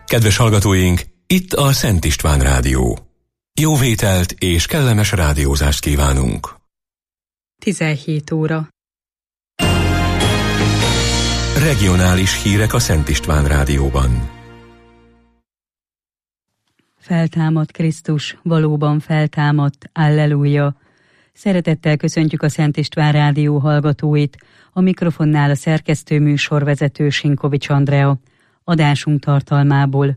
Kedves hallgatóink, itt a Szent István Rádió. Jó vételt és kellemes rádiózást kívánunk. 17 óra. Regionális hírek a Szent István Rádióban. Feltámadt Krisztus, valóban feltámadt, alleluja! Szeretettel köszöntjük a Szent István Rádió hallgatóit, a mikrofonnál a szerkesztő műsorvezető Sinkovics Andrea. Adásunk tartalmából.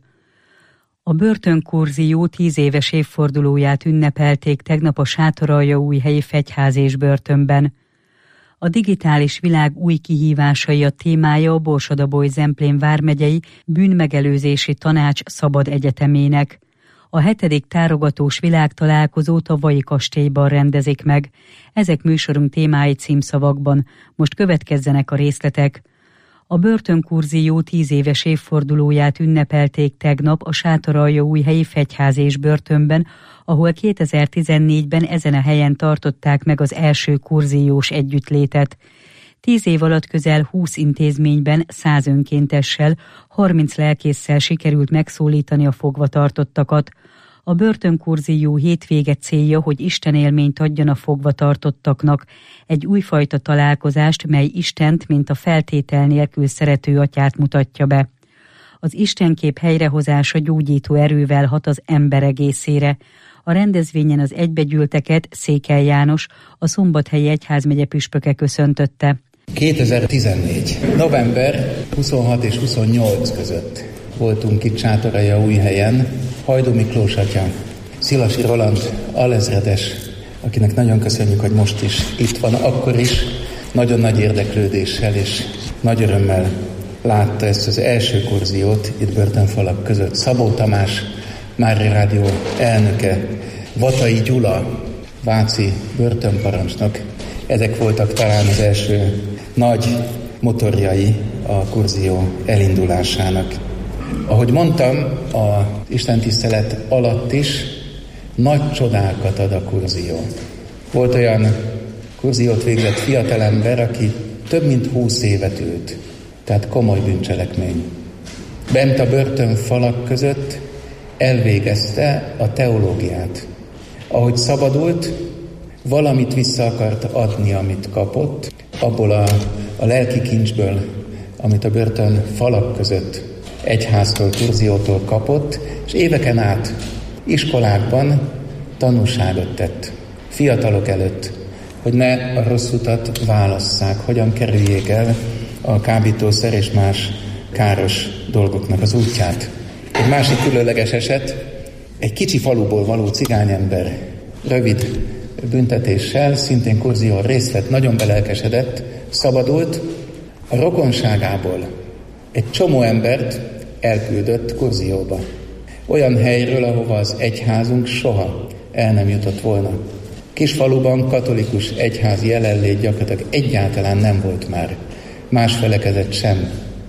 A börtönkurzió 10 éves évfordulóját ünnepelték tegnap a Sátoraljaújhelyi Fegyház és börtönben. A digitális világ új kihívásai a témája a Borsod-Abaúj-Zemplén vármegyei bűnmegelőzési tanács szabad egyetemének. A 7. tárogatós világtalálkozót a Vai kastélyban rendezik meg. Ezek műsorunk témái címszavakban. Most következzenek a részletek. A börtönkurzió 10 éves évfordulóját ünnepelték tegnap a Sátoraljaújhelyi Fegyház és börtönben, ahol 2014-ben ezen a helyen tartották meg az első kurziós együttlétet. 10 év alatt közel 20 intézményben 100 önkéntessel, 30 lelkésszel sikerült megszólítani a fogvatartottakat. A börtönkurzió hétvége célja, hogy istenélményt adjon a fogvatartottaknak, egy újfajta találkozást, mely Istent, mint a feltétel nélkül szerető atyát mutatja be. Az istenkép helyrehozása gyógyító erővel hat az ember egészére. A rendezvényen az egybegyűlteket Székely János, a Szombathelyi Egyházmegye püspöke köszöntötte. 2014. november 26 és 28 között voltunk itt Sátoraljaújhelyen. Hajdú Miklós atya, Szilasi Roland alezredes, akinek nagyon köszönjük, hogy most is itt van, akkor is nagyon nagy érdeklődéssel és nagy örömmel látta ezt az első kurziót itt börtönfalak között. Szabó Tamás, Mária Rádió elnöke, Vatai Gyula, váci börtönparancsnok. Ezek voltak talán az első nagy motorjai a kurzió elindulásának. Ahogy mondtam, a istentisztelet alatt is nagy csodákat ad a kurzió. Volt olyan kurziót végzett fiatalember, aki több mint 20 évet ült, tehát komoly bűncselekmény. Bent a börtön falak között elvégezte a teológiát. Ahogy szabadult, valamit vissza akart adni, amit kapott, abból a lelki kincsből, amit a börtön falak között egyháztól, kurziótól kapott, és éveken át iskolákban tanúságot tett fiatalok előtt, hogy ne a rossz utat válasszák, hogyan kerüljék el a kábítószer és más káros dolgoknak az útját. Egy másik különleges eset, egy kicsi faluból való cigányember rövid büntetéssel, szintén kurzión részt vett, nagyon belelkesedett, szabadult, a rokonságából egy csomó embert elküldött kurzióba. Olyan helyről, ahova az egyházunk soha el nem jutott volna. Kisfaluban katolikus egyházi jelenlét gyakorlatilag egyáltalán nem volt már. Más felekezet sem.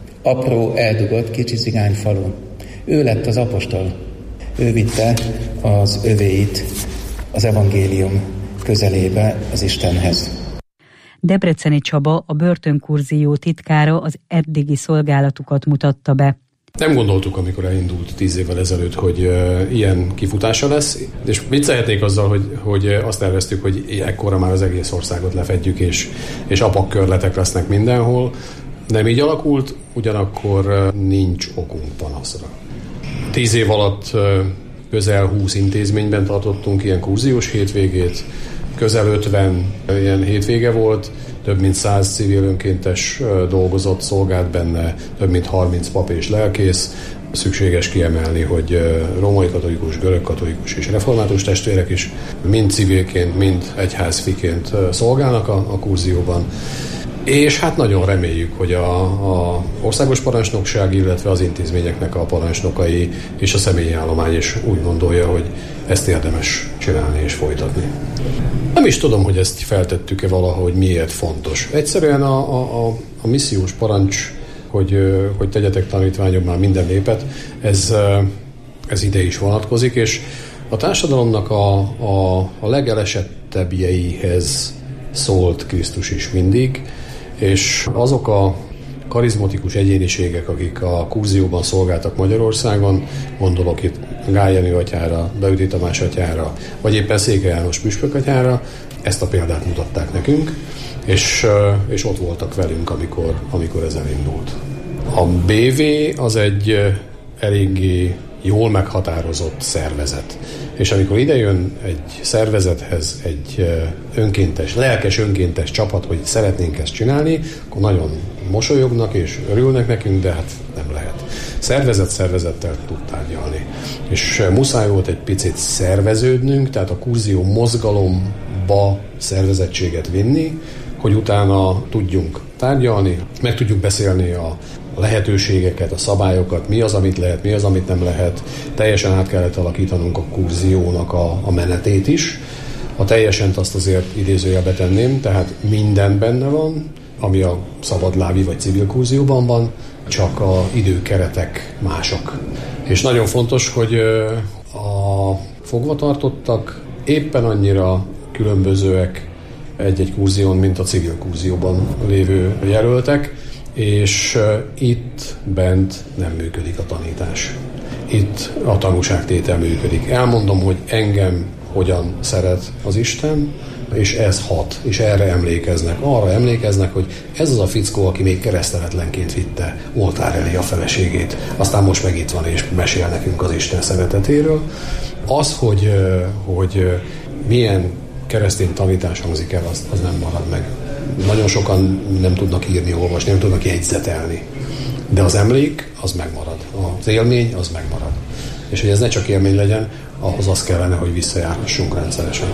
Apró, eldugott, kicsi cigányfalu. Ő lett az apostol. Ő vitte az övéit az evangélium közelébe, az Istenhez. Debreceni Csaba, a börtönkurzió titkára az eddigi szolgálatukat mutatta be. Nem gondoltuk, amikor elindult 10 évvel ezelőtt, hogy ilyen kifutása lesz, és viccelhetnék azzal, hogy azt terveztük, hogy ekkorra már az egész országot lefedjük, és apakkörletek lesznek mindenhol. Nem így alakult, ugyanakkor nincs okunk panaszra. 10 év alatt közel 20 intézményben tartottunk ilyen kurziós hétvégét, közel 50 ilyen hétvége volt, több mint 100 civil önkéntes dolgozott, szolgált benne, több mint 30 pap és lelkész. Szükséges kiemelni, hogy római katolikus, görög katolikus és református testvérek is mind civilként, mind egyházfiként szolgálnak a kurzióban. És hát nagyon reméljük, hogy a országos parancsnokság, illetve az intézményeknek a parancsnokai és a személyi állomány is úgy gondolja, hogy ezt érdemes csinálni és folytatni. Nem is tudom, hogy ezt feltettük-e valahogy, miért fontos. Egyszerűen a missziós parancs, hogy tegyetek tanítványok már minden népet, ez ide is vonatkozik, és a társadalomnak a legelesettebbjeihez szólt Krisztus is mindig, és azok a karizmatikus egyéniségek, akik a kurzióban szolgáltak Magyarországon, gondolok itt Gály Jenő atyára, Beüti Tamás atyára, vagy éppen Székely János püspök atyára, ezt a példát mutatták nekünk, és ott voltak velünk, amikor ez elindult. A BV az egy eléggé jól meghatározott szervezet. És amikor idejön egy szervezethez egy lelkes önkéntes csapat, hogy szeretnénk ezt csinálni, akkor nagyon mosolyognak és örülnek nekünk, de hát nem lehet. Szervezettel tud tárgyalni. És muszáj volt egy picit szerveződnünk, tehát a kurzió mozgalomba szervezettséget vinni, hogy utána tudjunk tárgyalni, meg tudjuk beszélni a lehetőségeket, a szabályokat, mi az, amit lehet, mi az, amit nem lehet. Teljesen át kellett alakítanunk a kurziónak a menetét is. A teljesen azt azért idézőjelbe tenném, tehát minden benne van, ami a szabadlábi vagy civil kurzióban van, csak a időkeretek mások. És nagyon fontos, hogy a fogvatartottak éppen annyira különbözőek egy-egy kurzión, mint a civil kurzióban lévő jelöltek, és itt bent nem működik a tanítás. Itt a tanúságtétel működik. Elmondom, hogy engem hogyan szeret az Isten, és ez hat, és erre emlékeznek. Arra emlékeznek, hogy ez az a fickó, aki még kereszteletlenként vitte oltár elé a feleségét. Aztán most meg itt van, és mesél nekünk az Isten szeretetéről. Az, hogy milyen keresztény tanítás hangzik el, az nem marad meg. Nagyon sokan nem tudnak írni, olvasni, nem tudnak jegyzetelni. De az emlék, az megmarad. Az élmény, az megmarad. És hogy ez ne csak élmény legyen, ahhoz az kellene, hogy visszajárhassunk rendszeresen.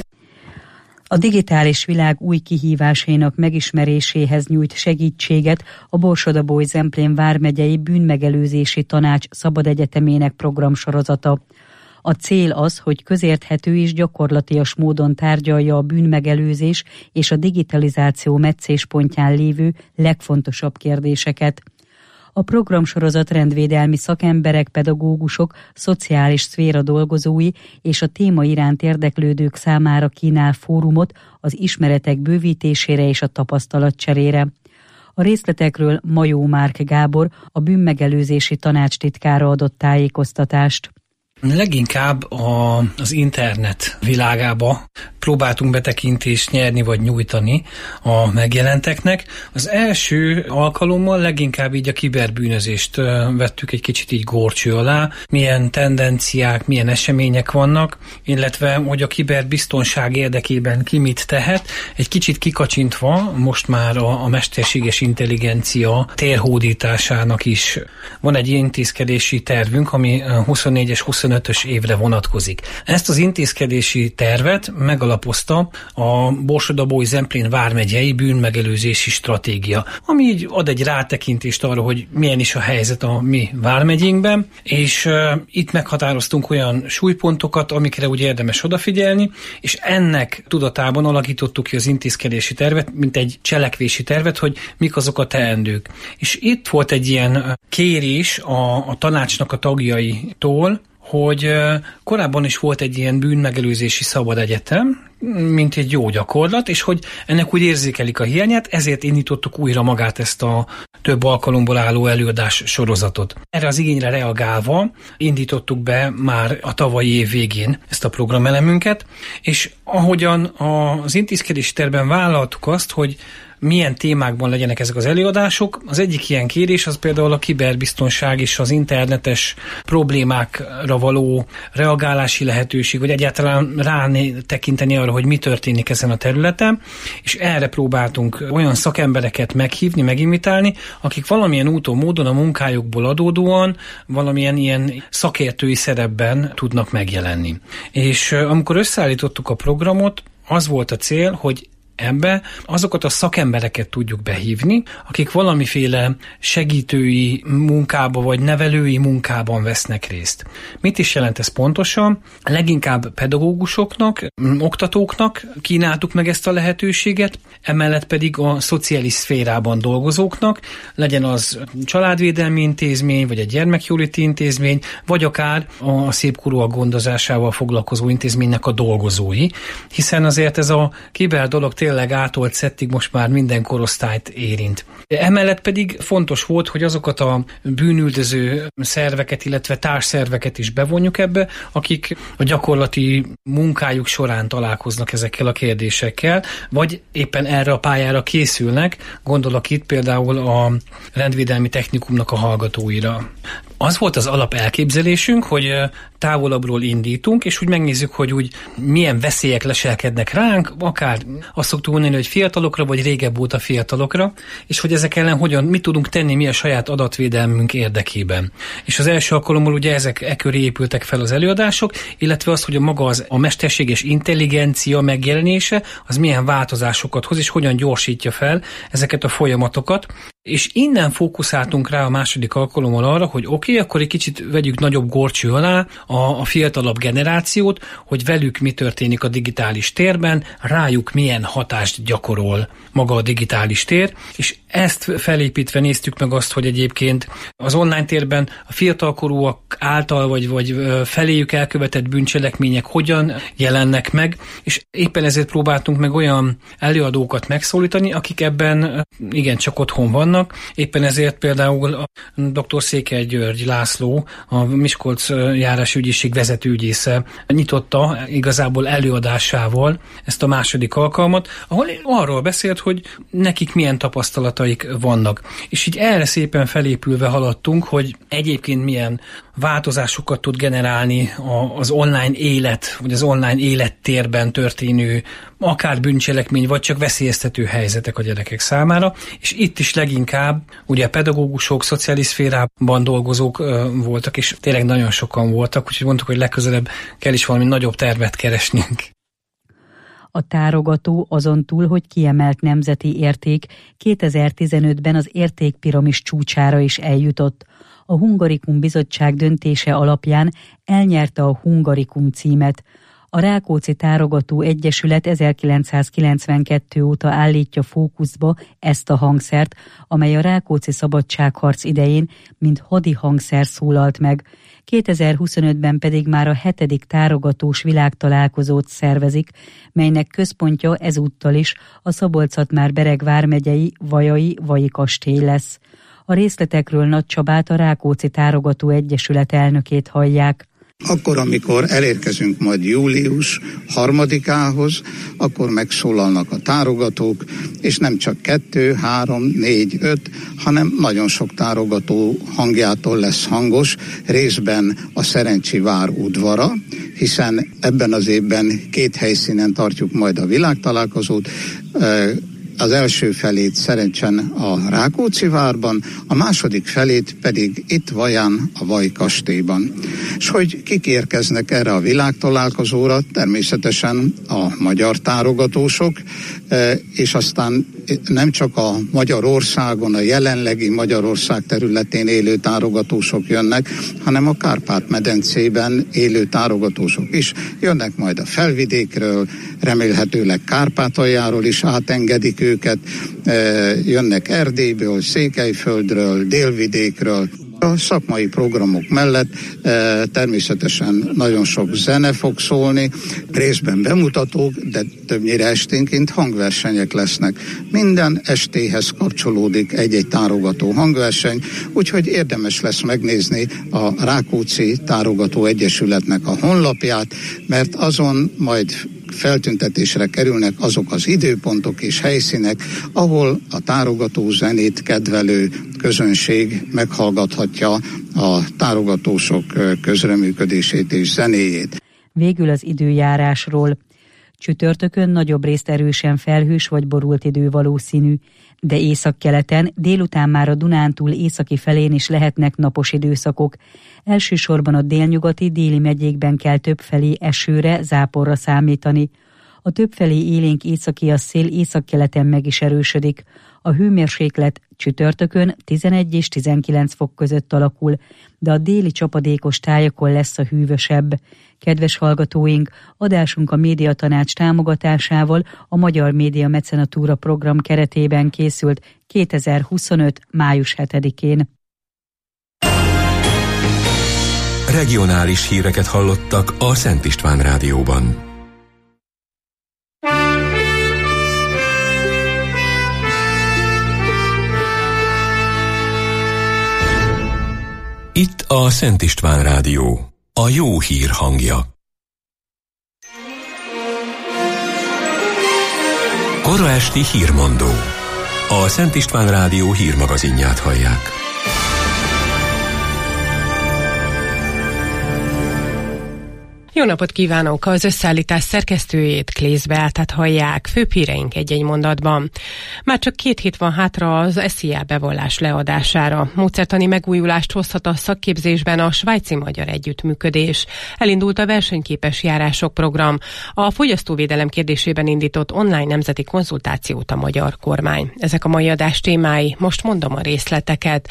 A digitális világ új kihívásainak megismeréséhez nyújt segítséget a Borsod-Abaúj-Zemplén vármegyei bűnmegelőzési tanács szabadegyetemének programsorozata. A cél az, hogy közérthető és gyakorlatias módon tárgyalja a bűnmegelőzés és a digitalizáció meccéspontján lévő legfontosabb kérdéseket. A programsorozat rendvédelmi szakemberek, pedagógusok, szociális szféra dolgozói és a téma iránt érdeklődők számára kínál fórumot az ismeretek bővítésére és a tapasztalatcserére. A részletekről Majó Márk Gábor, a bűnmegelőzési tanács titkára adott tájékoztatást. Leginkább az internet világába próbáltunk betekintést nyerni vagy nyújtani a megjelenteknek. Az első alkalommal leginkább így a kiberbűnözést vettük egy kicsit így górcső alá, milyen tendenciák, milyen események vannak, illetve hogy a kiberbiztonság érdekében ki mit tehet. Egy kicsit kikacsintva most már a mesterséges intelligencia térhódításának is van egy intézkedési tervünk, ami 24 és 25-ös évre vonatkozik. Ezt az intézkedési tervet megalapozta a Borsod-Abaúj-Zemplén vármegyei bűnmegelőzési stratégia, ami így ad egy rátekintést arra, hogy milyen is a helyzet a mi vármegyénkben, és itt meghatároztunk olyan súlypontokat, amikre ugye érdemes odafigyelni, és ennek tudatában alakítottuk ki az intézkedési tervet, mint egy cselekvési tervet, hogy mik azok a teendők. És itt volt egy ilyen kérés a tanácsnak a tagjaitól, hogy korábban is volt egy ilyen bűnmegelőzési szabadegyetem, mint egy jó gyakorlat, és hogy ennek úgy érzékelik a hiányát, ezért indítottuk újra magát ezt a több alkalomból álló előadás sorozatot. Erre az igényre reagálva indítottuk be már a tavalyi év végén ezt a programelemünket, és ahogyan az intézkedési tervben vállaltuk azt, hogy milyen témákban legyenek ezek az előadások. Az egyik ilyen kérés az például a kiberbiztonság és az internetes problémákra való reagálási lehetőség, vagy egyáltalán rátekinteni arra, hogy mi történik ezen a területen, és erre próbáltunk olyan szakembereket meghívni, megimitálni, akik valamilyen úton, módon a munkájukból adódóan valamilyen ilyen szakértői szerepben tudnak megjelenni. És amikor összeállítottuk a programot, az volt a cél, hogy ebbe azokat a szakembereket tudjuk behívni, akik valamiféle segítői munkába vagy nevelői munkában vesznek részt. Mit is jelent ez pontosan? Leginkább pedagógusoknak, oktatóknak kínáltuk meg ezt a lehetőséget, emellett pedig a szociális szférában dolgozóknak, legyen az családvédelmi intézmény, vagy egy gyermekjóléti intézmény, vagy akár a szépkorúak gondozásával foglalkozó intézménynek a dolgozói, hiszen azért ez a kiber dolog tényleg átolt szettig most már minden korosztályt érint. Emellett pedig fontos volt, hogy azokat a bűnüldöző szerveket, illetve társszerveket is bevonjuk ebbe, akik a gyakorlati munkájuk során találkoznak ezekkel a kérdésekkel, vagy éppen erre a pályára készülnek, gondolok itt például a rendvédelmi technikumnak a hallgatóira. Az volt az alap elképzelésünk, hogy távolabbról indítunk, és úgy megnézzük, hogy úgy milyen veszélyek leselkednek ránk, akár azt szoktuk mondani, hogy fiatalokra, vagy régebb óta fiatalokra, és hogy ezek ellen mit tudunk tenni, mi a saját adatvédelmünk érdekében. És az első alkalommal ugye ezek köré épültek fel az előadások, illetve az, hogy a mesterséges intelligencia megjelenése, az milyen változásokat hoz, és hogyan gyorsítja fel ezeket a folyamatokat. És innen fókuszáltunk rá a második alkalommal arra, hogy oké, akkor egy kicsit vegyük nagyobb górcső alá a fiatalabb generációt, hogy velük mi történik a digitális térben, rájuk milyen hatást gyakorol maga a digitális tér, és ezt felépítve néztük meg azt, hogy egyébként az online térben a fiatalkorúak által vagy feléjük elkövetett bűncselekmények hogyan jelennek meg, és éppen ezért próbáltunk meg olyan előadókat megszólítani, akik ebben igencsak otthon vannak. Éppen ezért például a dr. Székely György László, a Miskolc járási ügyészség vezetőügyésze nyitotta igazából előadásával ezt a második alkalmat, ahol arról beszélt, hogy nekik milyen tapasztalataik vannak. És így erre szépen felépülve haladtunk, hogy egyébként milyen változásokat tud generálni az online élet, vagy az online élettérben történő akár bűncselekmény, vagy csak veszélyeztető helyzetek a gyerekek számára. És itt is leginkább ugye pedagógusok, szociális szférában dolgozók voltak, és tényleg nagyon sokan voltak, úgyhogy mondtuk, hogy legközelebb kell is valami nagyobb tervet keresnünk. A tárogató azon túl, hogy kiemelt nemzeti érték, 2015-ben az értékpiramis csúcsára is eljutott. A Hungarikum Bizottság döntése alapján elnyerte a Hungarikum címet. A Rákóczi Tárogató Egyesület 1992 óta állítja fókuszba ezt a hangszert, amely a Rákóczi szabadságharc idején mint hadi hangszer szólalt meg. 2025-ben pedig már a 7. tárogatós világtalálkozót szervezik, melynek központja ezúttal is a Szabolcs-Szatmár-Bereg vármegyei Vajai kastély lesz. A részletekről Nagy Csabát, a Rákóczi Tárogató Egyesület elnökét hallják. Akkor, amikor elérkezünk majd július 3-ához, akkor megszólalnak a tárogatók, és nem csak 2, 3, 4, 5, hanem nagyon sok tárogató hangjától lesz hangos, részben a Szerencsi vár udvara, hiszen ebben az évben 2 helyszínen tartjuk majd a világtalálkozót. Az első felét Szerencsen a Rákóczi várban, a második felét pedig itt Vaján a Vaj kastélyban. És hogy kik érkeznek erre a világtalálkozóra? Természetesen a magyar tárogatósok, és aztán nem csak a Magyarországon, a jelenlegi Magyarország területén élő tárogatósok jönnek, hanem a Kárpát-medencében élő tárogatósok is jönnek majd a Felvidékről, remélhetőleg Kárpátaljáról is átengedik őket, jönnek Erdélyből, Székelyföldről, Délvidékről. A szakmai programok mellett természetesen nagyon sok zene fog szólni, részben bemutatók, de többnyire esténként hangversenyek lesznek. Minden estéhez kapcsolódik egy-egy tárogató hangverseny, úgyhogy érdemes lesz megnézni a Rákóczi Tárogató Egyesületnek a honlapját, mert azon majd feltüntetésre kerülnek azok az időpontok és helyszínek, ahol a tárogató zenét kedvelő közönség meghallgathatja a tárogatósok közreműködését és zenéjét. Végül az időjárásról. Csütörtökön nagyobb részt erősen felhős vagy borult idő valószínű, de északkeleten délután már a Dunántúl északi felén is lehetnek napos időszakok. Elsősorban a délnyugati, déli megyékben kell többfelé esőre, záporra számítani. A többfelé élénk északi szél északkeleten meg is erősödik. A hőmérséklet csütörtökön 11 és 19 fok között alakul, de a déli csapadékos tájakon lesz a hűvösebb. Kedves hallgatóink, adásunk a Médiatanács támogatásával a Magyar Média Mecenatúra program keretében készült 2025. május 7-én. Regionális híreket hallottak a Szent István Rádióban. Itt a Szent István Rádió, a jó hír hangja. Kora esti hírmondó. A Szent István Rádió hírmagazinját hallják. Jó napot kívánok! Az összeállítás szerkesztőjét, Klész Beátát hallják. Főbb híreink egy-egy mondatban. Már csak 2 hét van hátra az SZIA bevallás leadására. Módszertani megújulást hozhat a szakképzésben a svájci-magyar együttműködés. Elindult a versenyképes járások program. A fogyasztóvédelem kérdésében indított online nemzeti konzultációt a magyar kormány. Ezek a mai adás témái, most mondom a részleteket.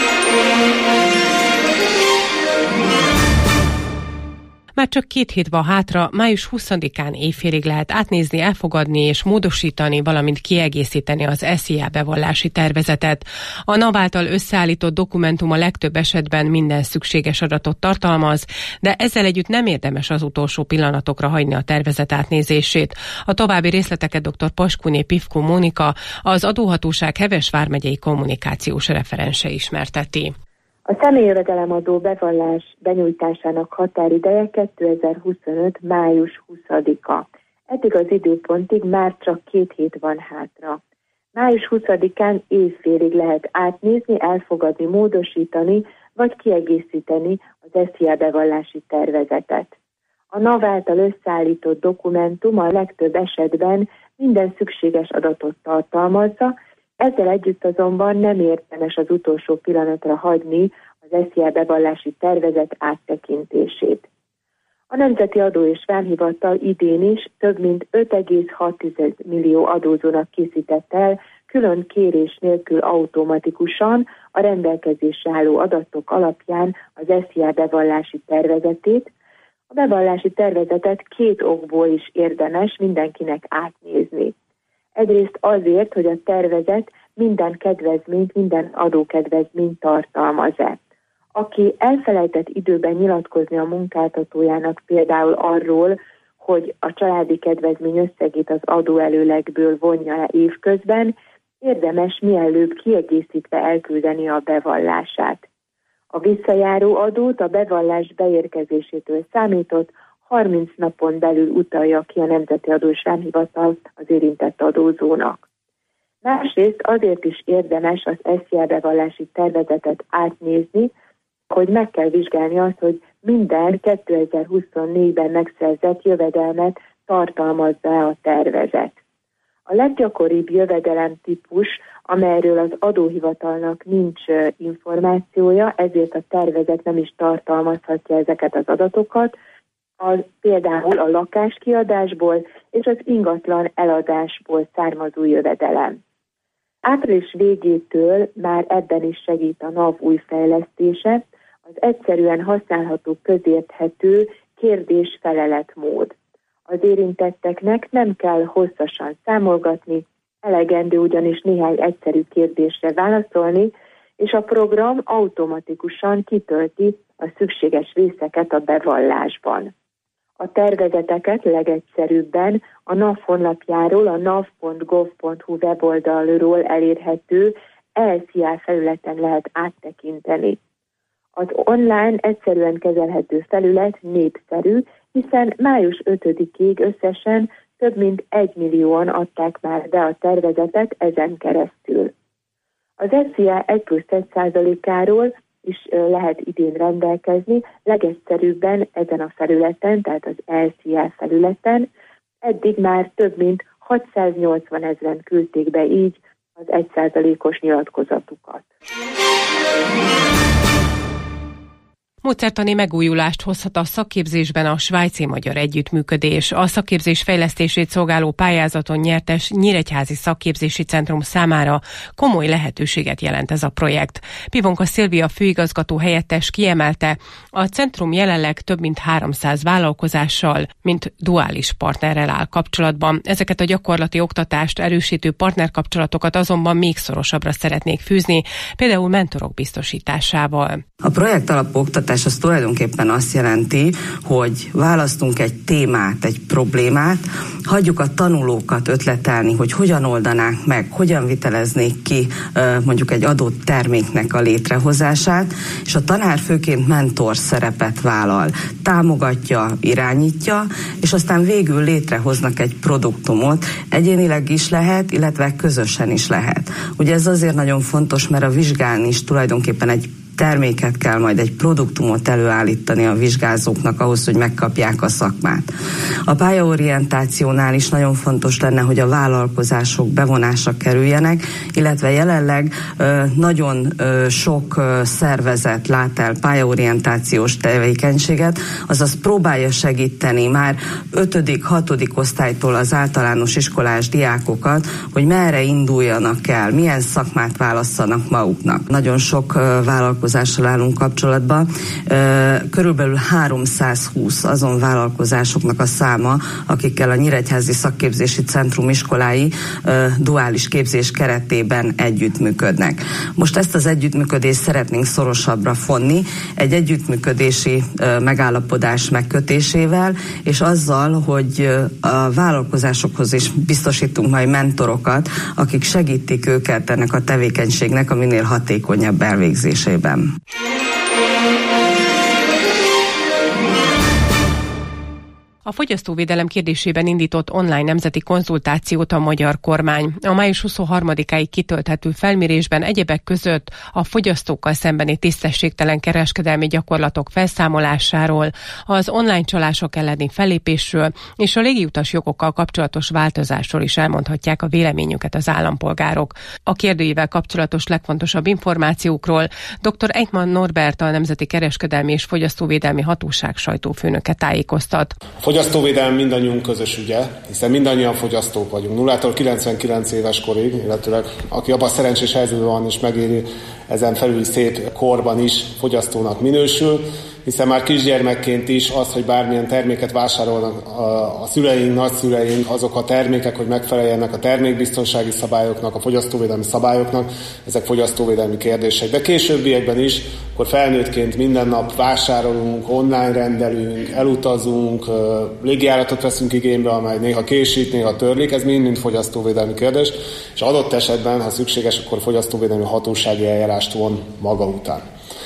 Már csak 2 hét van hátra, május 20-án éjfélig lehet átnézni, elfogadni és módosítani, valamint kiegészíteni az SZIA bevallási tervezetet. A NAV által összeállított dokumentum a legtöbb esetben minden szükséges adatot tartalmaz, de ezzel együtt nem érdemes az utolsó pillanatokra hagyni a tervezet átnézését. A további részleteket dr. Paskuné Pivko Mónika, az adóhatóság Heves vármegyei kommunikációs referense ismerteti. A személyjövedelemadó bevallás benyújtásának határideje 2025. május 20-a. Eddig az időpontig már csak 2 hét van hátra. Május 20-án évfélig lehet átnézni, elfogadni, módosítani vagy kiegészíteni az SZIA bevallási tervezetet. A NAV által összeállított dokumentum a legtöbb esetben minden szükséges adatot tartalmazza, ezzel együtt azonban nem érdemes az utolsó pillanatra hagyni az SZIA bevallási tervezet áttekintését. A Nemzeti Adó és Vámhivatal idén is több mint 5,6 millió adózónak készített el külön kérés nélkül automatikusan a rendelkezésre álló adatok alapján az SZIA bevallási tervezetét. A bevallási tervezetet 2 okból is érdemes mindenkinek átnézni. Egyrészt azért, hogy a tervezet minden kedvezményt, minden adókedvezményt tartalmaz-e. Aki elfelejtett időben nyilatkozni a munkáltatójának például arról, hogy a családi kedvezmény összegét az adóelőlegből vonja le évközben, érdemes mielőbb kiegészítve elküldeni a bevallását. A visszajáró adót a bevallás beérkezésétől számított 30 napon belül utalja ki a Nemzeti Adó és Vámhivatal az érintett adózónak. Másrészt azért is érdemes az SZIA bevallási tervezetet átnézni, hogy meg kell vizsgálni azt, hogy minden 2024-ben megszerzett jövedelmet tartalmazza a tervezet. A leggyakoribb jövedelem típus, amelyről az adóhivatalnak nincs információja, ezért a tervezet nem is tartalmazhatja ezeket az adatokat, például a lakáskiadásból és az ingatlan eladásból származó jövedelem. Április végétől már ebben is segít a NAV új fejlesztése, az egyszerűen használható, közérthető kérdés-felelet-mód. Az érintetteknek nem kell hosszasan számolgatni, elegendő ugyanis néhány egyszerű kérdésre válaszolni, és a program automatikusan kitölti a szükséges részeket a bevallásban. A tervezeteket legegyszerűbben a NAV honlapjáról, a nav.gov.hu weboldalról elérhető SZIA felületen lehet áttekinteni. Az online egyszerűen kezelhető felület népszerű, hiszen május 5-ig összesen több mint 1 millióan adták már be a tervezetet ezen keresztül. Az SZIA 1+1%-áról is lehet idén rendelkezni, legegyszerűbben ezen a felületen, tehát az SZIA felületen. Eddig már több mint 680 000 küldték be így az 1%-os nyilatkozatukat. Módszertani megújulást hozhat a szakképzésben a svájci-magyar együttműködés. A szakképzés fejlesztését szolgáló pályázaton nyertes Nyíregyházi Szakképzési Centrum számára komoly lehetőséget jelent ez a projekt. Pivonka Szilvia főigazgató helyettes kiemelte, a centrum jelenleg több mint 300 vállalkozással, mint duális partnerrel áll kapcsolatban. Ezeket a gyakorlati oktatást erősítő partnerkapcsolatokat azonban még szorosabbra szeretnék fűzni, például mentorok biztosításával. A projekt alapú oktatás kutatás az tulajdonképpen azt jelenti, hogy választunk egy témát, egy problémát, hagyjuk a tanulókat ötletelni, hogy hogyan oldanák meg, hogyan viteleznék ki mondjuk egy adott terméknek a létrehozását, és a tanár főként mentor szerepet vállal, támogatja, irányítja, és aztán végül létrehoznak egy produktumot, egyénileg is lehet, illetve közösen is lehet. Ugye ez azért nagyon fontos, mert a vizsgán is tulajdonképpen egy terméket kell, majd egy produktumot előállítani a vizsgázóknak ahhoz, hogy megkapják a szakmát. A pályaorientációnál is nagyon fontos lenne, hogy a vállalkozások bevonásra kerüljenek, illetve jelenleg nagyon sok szervezet lát el pályaorientációs tevékenységet, azaz próbálja segíteni már 5.-6. osztálytól az általános iskolás diákokat, hogy merre induljanak el, milyen szakmát válasszanak maguknak. Nagyon sok vállalkozással állunk kapcsolatban. Körülbelül 320 azon vállalkozásoknak a száma, akikkel a Nyíregyházi Szakképzési Centrum iskolái duális képzés keretében együttműködnek. Most ezt az együttműködést szeretnénk szorosabbra fonni, egy együttműködési megállapodás megkötésével, és azzal, hogy a vállalkozásokhoz is biztosítunk majd mentorokat, akik segítik őket ennek a tevékenységnek a minél hatékonyabb elvégzésében. A fogyasztóvédelem kérdésében indított online nemzeti konzultációt a magyar kormány. A május 23-áig kitölthető felmérésben egyebek között a fogyasztókkal szembeni tisztességtelen kereskedelmi gyakorlatok felszámolásáról, az online csalások elleni fellépésről és a légiutas jogokkal kapcsolatos változásról is elmondhatják a véleményüket az állampolgárok. A kérdőjével kapcsolatos legfontosabb információkról dr. Eichmann Norbert, a Nemzeti Kereskedelmi és Fogyasztóvédelmi Hatóság sajtófőnöke tájékoztat. Fogyasztóvédelem mindannyiunk közös ügye, hiszen mindannyian fogyasztók vagyunk. 0-tól 99 éves korig, illetőleg aki abban szerencsés helyzetben van és megéri ezen felüli szép korban is fogyasztónak minősül, hiszen már kisgyermekként is az, hogy bármilyen terméket vásárolnak a szüleink, nagyszüleink, azok a termékek, hogy megfeleljenek a termékbiztonsági szabályoknak, a fogyasztóvédelmi szabályoknak, ezek fogyasztóvédelmi kérdések. De későbbiekben is, akkor felnőttként minden nap vásárolunk, online rendelünk, elutazunk, légijáratot veszünk igénybe, amely néha késít, néha törlik, ez mind fogyasztóvédelmi kérdés, és adott esetben, ha szükséges, akkor fogyasztóvédelmi hatósági eljárást von maga után.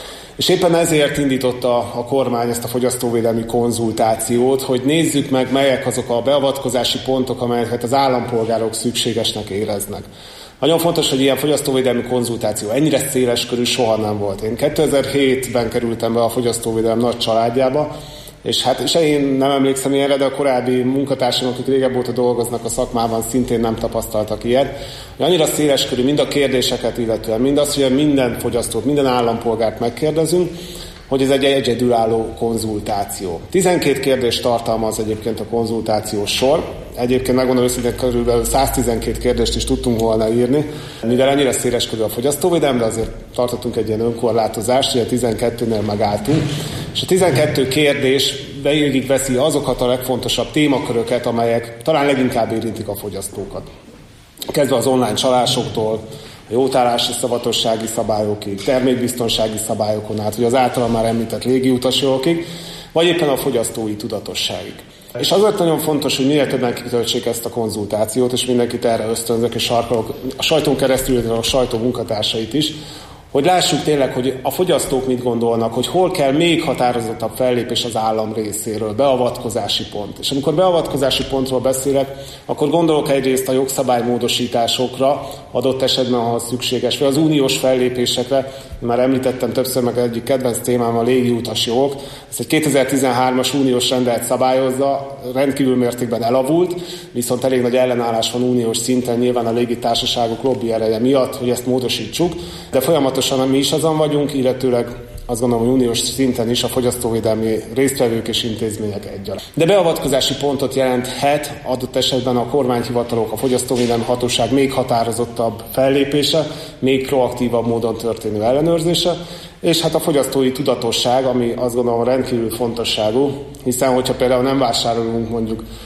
És éppen ezért indította a kormány ezt a fogyasztóvédelmi konzultációt, hogy nézzük meg, melyek azok a beavatkozási pontok, amelyeket az állampolgárok szükségesnek éreznek. Nagyon fontos, hogy ilyen fogyasztóvédelmi konzultáció ennyire széles körű soha nem volt. Én 2007-ben kerültem be a fogyasztóvédelem nagy családjába, és hát se én nem emlékszem ilyenre, de a korábbi munkatársaim, akik régebb óta dolgoznak a szakmában, szintén nem tapasztaltak ilyet. Annyira széleskörű mind a kérdéseket illetően, mind az, hogy minden fogyasztót, minden állampolgárt megkérdezünk, hogy ez egy egyedülálló konzultáció. 12 kérdést tartalmaz egyébként a konzultációs sor. Egyébként megmondom őszintén, körülbelül 112 kérdést is tudtunk volna írni, mivel ennyire széleskörű a fogyasztóvédelem, de azért tartottunk egy ilyen önkorlátozást, ugye 12-nél megálltunk. És a 12 kérdés végigveszi azokat a legfontosabb témaköröket, amelyek talán leginkább érintik a fogyasztókat. Kezdve az online csalásoktól, a jótállási szavatossági szabályokig, termékbiztonsági szabályokon át, vagy az általán már említett légiutas jogokig, vagy éppen a fogyasztói tudatosságig. És azért nagyon fontos, hogy minél többen kitöltsék ezt a konzultációt, és mindenkit erre ösztönzök, és sarkolok a sajtón keresztül, a sajtó munkatársait is, hogy lássuk tényleg, hogy a fogyasztók mit gondolnak, hogy hol kell még határozottabb fellépés az állam részéről, beavatkozási pont. És amikor beavatkozási pontról beszélek, akkor gondolok egyrészt a jogszabálymódosításokra, adott esetben, ha szükséges, vagy az uniós fellépésekre. Már említettem többször, meg egyik kedvenc témám a légiutas jogok. Ezt egy 2013-as uniós rendelet szabályozza, rendkívül mértékben elavult, viszont elég nagy ellenállás van uniós szinten, nyilván a légitársaságok lobby ereje miatt, hogy ezt módosítsuk, de folyamatosan mi is azon vagyunk, illetőleg azt gondolom, hogy uniós szinten is a fogyasztóvédelmi résztvevők és intézmények egyaránt. De beavatkozási pontot jelenthet adott esetben a kormányhivatalok, a fogyasztóvédelmi hatóság még határozottabb fellépése, még proaktívabb módon történő ellenőrzése, és hát a fogyasztói tudatosság, ami azt gondolom rendkívül fontosságú, hiszen hogyha például nem vásárolunk mondjuk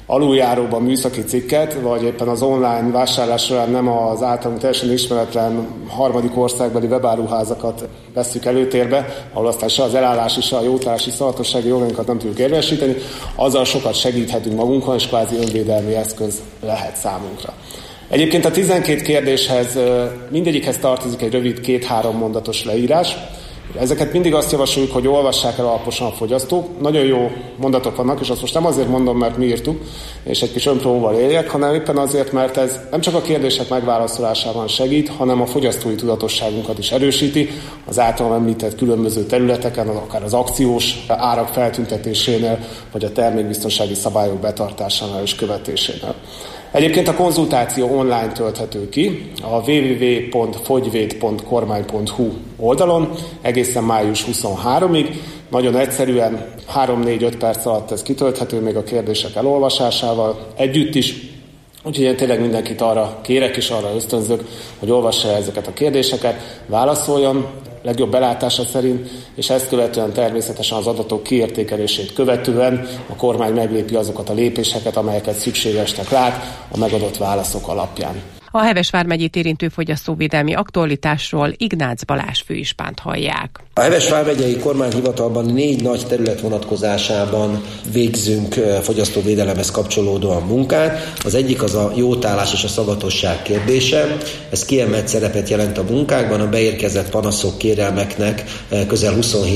aluljáróban műszaki cikket, vagy éppen az online vásárlás során nem az általunk teljesen ismeretlen harmadik országbeli webáruházakat vesszük előtérbe, ahol aztán se az elállási, se a jótállási, szavatossági jogainkat nem tudjuk érvényesíteni, azzal sokat segíthetünk magunkon, és kvázi önvédelmi eszköz lehet számunkra. Egyébként a 12 kérdéshez mindegyikhez tartozik egy rövid 2-3 mondatos leírás. Ezeket mindig azt javasoljuk, hogy olvassák el alaposan a fogyasztók. Nagyon jó mondatok vannak, és azt most nem azért mondom, mert mi írtuk, és egy kis önpróbával éljek, hanem éppen azért, mert ez nem csak a kérdések megválaszolásában segít, hanem a fogyasztói tudatosságunkat is erősíti, az általam említett különböző területeken, akár az akciós árak feltüntetésénél, vagy a termékbiztonsági szabályok betartásánál és követésénél. Egyébként a konzultáció online tölthető ki a www.fogyvéd.kormány.hu oldalon egészen május 23-ig. Nagyon egyszerűen 3-4-5 perc alatt ez kitölthető, még a kérdések elolvasásával együtt is. Úgyhogy én tényleg mindenkit arra kérek és arra ösztönzök, hogy olvassa ezeket a kérdéseket, válaszoljon legjobb belátása szerint, és ezt követően természetesen az adatok kiértékelését követően a kormány meglépi azokat a lépéseket, amelyeket szükségesnek lát a megadott válaszok alapján. A Heves vármegyét érintő fogyasztóvédelmi aktualitásról Ignác Balázs főispánt hallják. A Heves vármegyei kormányhivatalban 4 nagy terület vonatkozásában végzünk fogyasztóvédelemhez kapcsolódóan munkát. Az egyik az a jótállás és a szavatosság kérdése. Ez kiemelt szerepet jelent a munkákban, a beérkezett panaszok, kérelmeknek közel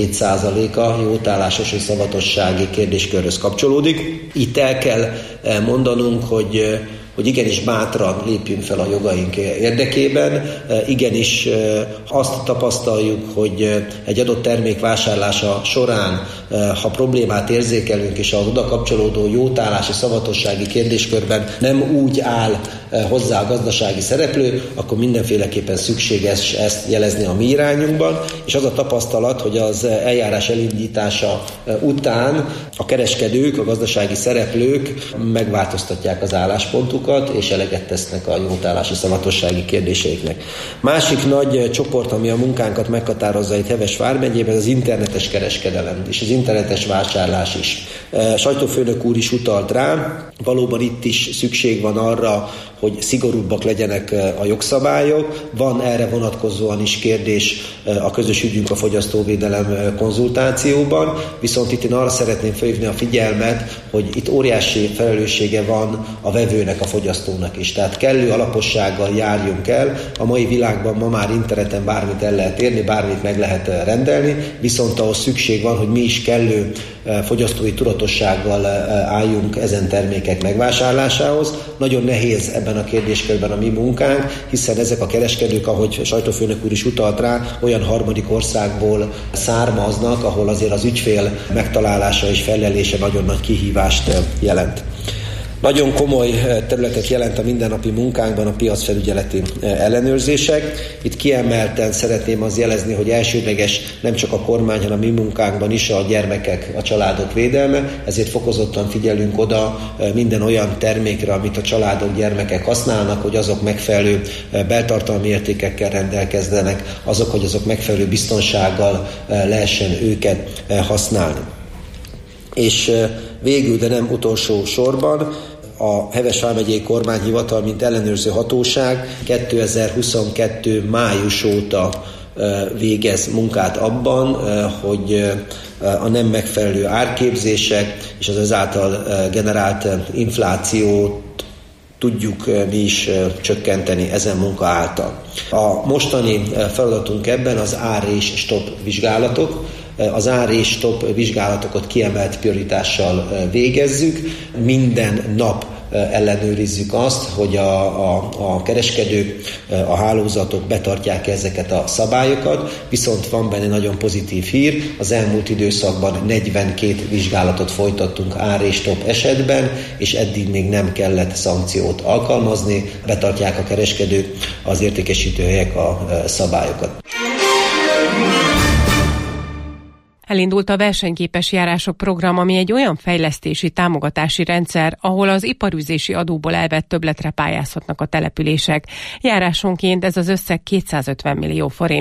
27%-a jótállásos és szavatossági kérdéskörhöz kapcsolódik. Itt el kell mondanunk, hogy igenis bátran lépjünk fel a jogaink érdekében. Igenis azt tapasztaljuk, hogy egy adott termék vásárlása során, ha problémát érzékelünk, és az oda kapcsolódó jótállási, szavatossági kérdéskörben nem úgy áll hozzá a gazdasági szereplő, akkor mindenféleképpen szükséges ezt jelezni a mi irányunkban, és az a tapasztalat, hogy az eljárás elindítása után a kereskedők, a gazdasági szereplők megváltoztatják az álláspontukat, és eleget tesznek a jótállási, szavatossági kérdéseiknek. Másik nagy csoport, ami a munkánkat meghatározza itt Heves vármegyében, az internetes kereskedelem, és az internetes vásárlás is. Sajtófőnök úr is utalt rá, valóban itt is szükség van arra, hogy szigorúbbak legyenek a jogszabályok. Van erre vonatkozóan is kérdés a közös ügyünk a fogyasztóvédelem konzultációban, viszont itt én arra szeretném felhívni a figyelmet, hogy itt óriási felelőssége van a vevőnek, a fogyasztónak is. Tehát kellő alapossággal járjunk el. A mai világban ma már interneten bármit el lehet érni, bármit meg lehet rendelni, viszont ahhoz szükség van, hogy mi is kellő fogyasztói tudatossággal álljunk ezen termékek megvásárlásához. Nagyon nehéz ebben a kérdéskörben a mi munkánk, hiszen ezek a kereskedők, ahogy sajtófőnök úr is utalt rá, olyan harmadik országból származnak, ahol azért az ügyfél megtalálása és fellelése nagyon nagy kihívást jelent. Nagyon komoly területet jelent a mindennapi munkánkban a piacfelügyeleti ellenőrzések. Itt kiemelten szeretném azt jelezni, hogy elsődleges nem csak a kormány, hanem a mi munkánkban is a gyermekek, a családok védelme, ezért fokozottan figyelünk oda minden olyan termékre, amit a családok, gyermekek használnak, hogy azok megfelelő beltartalmi értékekkel rendelkezzenek, hogy azok megfelelő biztonsággal lehessen őket használni. És végül, de nem utolsó sorban, a Heves vármegyei kormányhivatal, mint ellenőrző hatóság 2022. május óta végez munkát abban, hogy a nem megfelelő árképzések és az ezáltal generált inflációt tudjuk mi is csökkenteni ezen munka által. A mostani feladatunk ebben az ár és stop vizsgálatok. Az ár és stop vizsgálatokat kiemelt prioritással végezzük. Minden nap ellenőrizzük azt, hogy a kereskedők, a hálózatok betartják ezeket a szabályokat, viszont van benne nagyon pozitív hír. Az elmúlt időszakban 42 vizsgálatot folytattunk ár és stop esetben, és eddig még nem kellett szankciót alkalmazni, betartják a kereskedők, az értékesítőhelyek a szabályokat. Elindult a versenyképes járások program, ami egy olyan fejlesztési támogatási rendszer, ahol az iparűzési adóból elvett többletre pályázhatnak a települések. Járásonként ez az összeg 250 millió forint.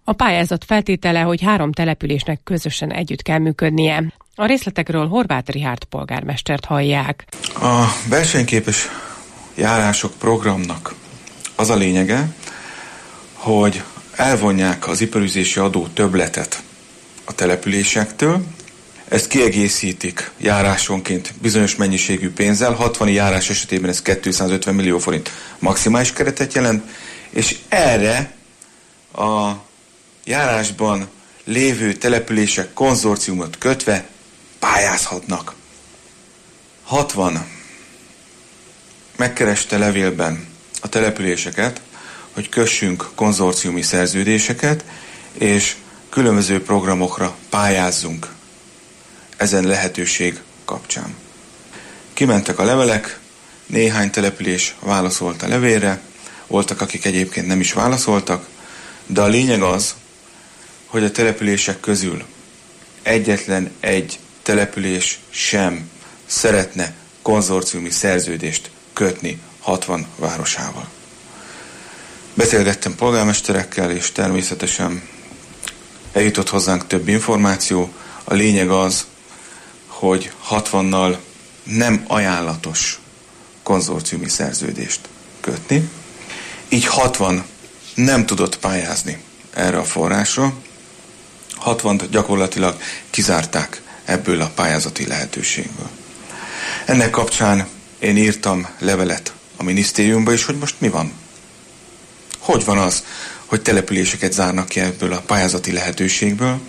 A pályázat feltétele, hogy 3 településnek közösen együtt kell működnie. A részletekről Horváth Richárd polgármestert hallják. A versenyképes járások programnak az a lényege, hogy elvonják az iparüzési adó többletet a településektől, ezt kiegészítik járásonként bizonyos mennyiségű pénzzel, 60 járás esetében ez 250 millió forint maximális keretet jelent, és erre a járásban lévő települések konzorciumot kötve pályázhatnak. 60 megkereste levélben a településeket, hogy kössünk konzorciumi szerződéseket, és különböző programokra pályázzunk ezen lehetőség kapcsán. Kimentek a levelek, néhány település válaszolt a levélre, voltak, akik egyébként nem is válaszoltak, de a lényeg az, hogy a települések közül egyetlen egy település sem szeretne konzorciumi szerződést kötni 60 városával. Beszélgettem polgármesterekkel, és természetesen eljutott hozzánk több információ. A lényeg az, hogy 60-nal nem ajánlatos konzorciumi szerződést kötni. Így 60 nem tudott pályázni erre a forrásra. 60-t gyakorlatilag kizárták ebből a pályázati lehetőségből. Ennek kapcsán én írtam levelet a minisztériumba is, hogy most mi van. Hogy van az, hogy településeket zárnak ki ebből a pályázati lehetőségből,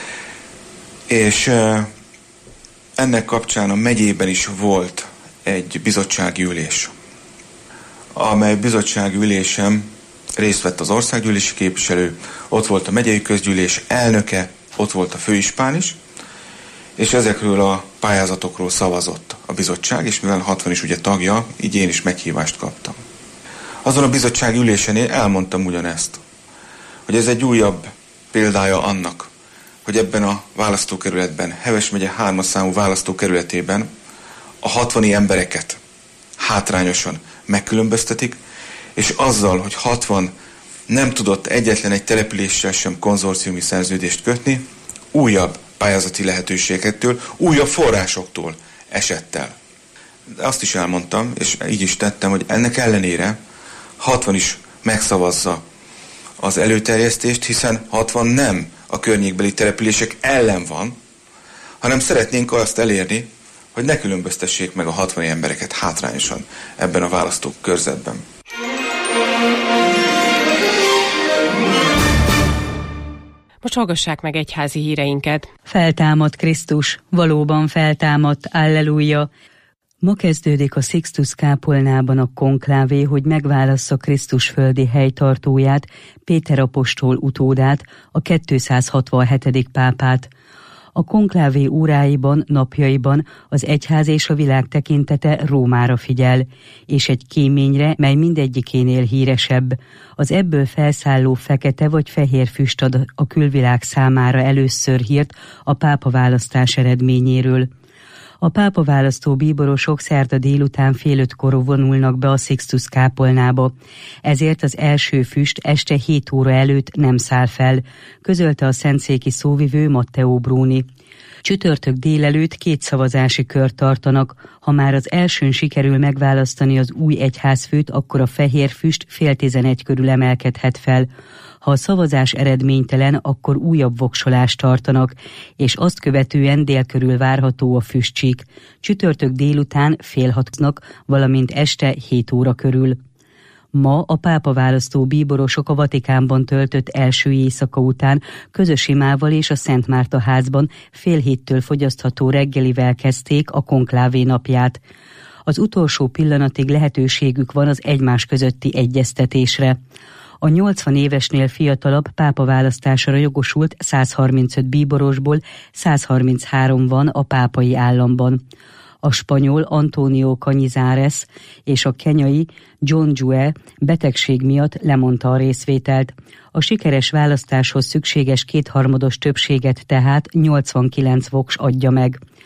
és ennek kapcsán a megyében is volt egy bizottsági ülés, amely bizottsági ülésem részt vett az országgyűlési képviselő, ott volt a megyei közgyűlés elnöke, ott volt a főispán is, és ezekről a pályázatokról szavazott a bizottság, és mivel 60 is ugye tagja, így én is meghívást kaptam. Azon a bizottsági ülésen én elmondtam ugyanezt, hogy ez egy újabb példája annak, hogy ebben a választókerületben, Heves megye 3-as számú választókerületében a 60 embereket hátrányosan megkülönböztetik, és azzal, hogy 60 nem tudott egyetlen egy településsel sem konzorciumi szerződést kötni, újabb pályázati lehetőségektől, újabb forrásoktól esett el. De azt is elmondtam, és így is tettem, hogy ennek ellenére 60 is megszavazza az előterjesztést, hiszen 60 nem a környékbeli települések ellen van, hanem szeretnénk azt elérni, hogy ne különböztessék meg a 60 embereket hátrányosan ebben a választókörzetben. Most hallgassák meg egyházi híreinket. Feltámadt Krisztus, valóban feltámadt, alleluja! Ma kezdődik a Sixtus kápolnában a konklávé, hogy megválassza Krisztus földi helytartóját, Péter apostol utódát, a 267. pápát. A konklávé óráiban, napjaiban az egyház és a világ tekintete Rómára figyel, és egy kéményre, mely mindegyikénél híresebb. Az ebből felszálló fekete vagy fehér füst ad a külvilág számára először hírt a pápaválasztás eredményéről. A pápaválasztó bíborosok szerda délután 4:30 vonulnak be a Sixtus kápolnába. Ezért az első füst este 7 óra előtt nem száll fel, közölte a szentszéki szóvivő Matteo Bruni. Csütörtök délelőtt 2 szavazási kört tartanak. Ha már az elsőn sikerül megválasztani az új egyházfőt, akkor a fehér füst 10:30 körül emelkedhet fel. Ha a szavazás eredménytelen, akkor újabb voksolást tartanak, és azt követően dél körül várható a füstcsík. Csütörtök délután 5:30, valamint este 7 óra körül. Ma a pápaválasztó bíborosok a Vatikánban töltött első éjszaka után közös imával és a Szent Márta házban 6:30 fogyasztható reggelivel kezdték a konklávé napját. Az utolsó pillanatig lehetőségük van az egymás közötti egyeztetésre. A 80 évesnél fiatalabb pápaválasztásra jogosult 135 bíborosból 133 van a pápai államban. A spanyol Antonio Cañizares és a kenyai John Jue betegség miatt lemondta a részvételt. A sikeres választáshoz szükséges 2/3 többséget tehát 89 voks adja meg.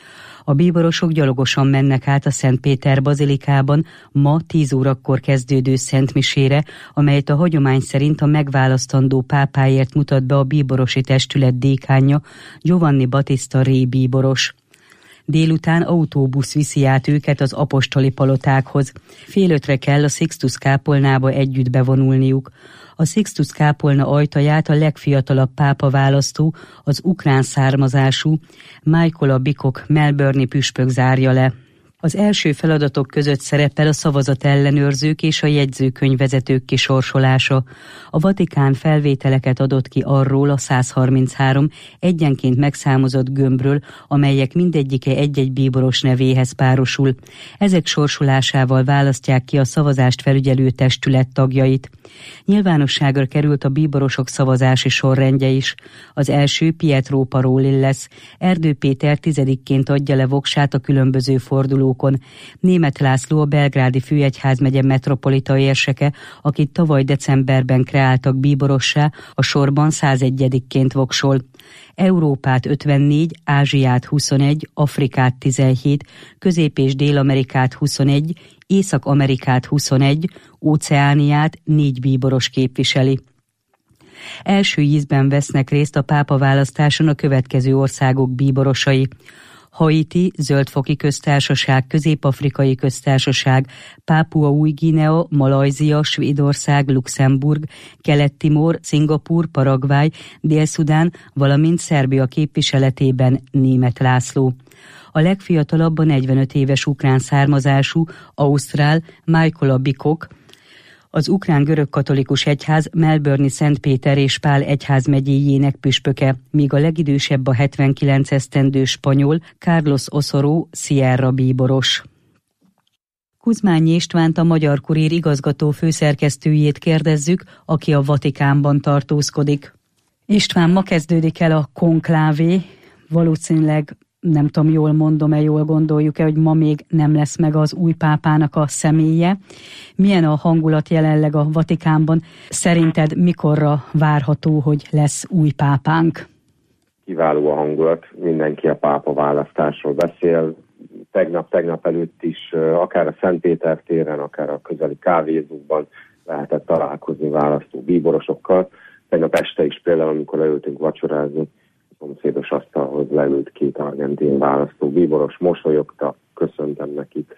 A bíborosok gyalogosan mennek át a Szent Péter bazilikában ma 10 órakor kezdődő szentmisére, amelyet a hagyomány szerint a megválasztandó pápáért mutat be a bíborosi testület dékánja, Giovanni Battista Re bíboros. Délután autóbusz viszi át őket az apostoli palotákhoz. 4:30 kell a Sixtus kápolnába együtt bevonulniuk. A Sixtus kápolna ajtaját a legfiatalabb pápa választó, az ukrán származású Mykola Bikok melbourne-i püspök zárja le. Az első feladatok között szerepel a szavazatellenőrzők és a jegyzőkönyvvezetők kisorsolása. A Vatikán felvételeket adott ki arról a 133 egyenként megszámozott gömbről, amelyek mindegyike egy-egy bíboros nevéhez párosul. Ezek sorsolásával választják ki a szavazást felügyelő testület tagjait. Nyilvánosságra került a bíborosok szavazási sorrendje is. Az első Pietro Parolin lesz. Erdő Péter 10-ként adja le voksát a különböző fordulókon. Németh László a belgrádi főegyházmegye metropolita érseke, akit tavaly decemberben kreáltak bíborossá, a sorban 101-ként voksol. Európát 54, Ázsiát 21, Afrikát 17, Közép- és Dél-Amerikát 21, Észak-Amerikát 21, Óceániát 4 bíboros képviseli. Első ízben vesznek részt a pápaválasztáson a következő országok bíborosai: Haiti, Zöldfoki Köztársaság, Közép-Afrikai Köztársaság, Pápua Új-Guinea, Malajzia, Svédország, Luxemburg, Kelet-Timor, Szingapúr, Paraguay, Dél-Szudán, valamint Szerbia képviseletében Németh László. A legfiatalabb a 45 éves ukrán származású ausztrál Mykola Bikok, az ukrán görögkatolikus egyház Melbourne-i Szent Péter és Pál egyházmegyéjének püspöke, míg a legidősebb a 79 esztendő spanyol Carlos Osorio Sierra bíboros. Kuzmányi Istvánt, a Magyar Kurír igazgató főszerkesztőjét kérdezzük, aki a Vatikánban tartózkodik. István, ma kezdődik el a konklávé, valószínűleg nem tudom, jól mondom-e, jól gondoljuk-e, hogy ma még nem lesz meg az új pápának a személye. Milyen a hangulat jelenleg a Vatikánban? Szerinted mikorra várható, hogy lesz új pápánk? Kiváló a hangulat, mindenki a pápa választásról beszél. Tegnap előtt is, akár a Szent Péter téren, akár a közeli kávézókban lehetett találkozni választó bíborosokkal. Tegnap este is például, amikor leültünk vacsorázni, szomszédos asztalhoz leült 2 argentin választó bíboros, mosolyogtak, köszöntem nekik,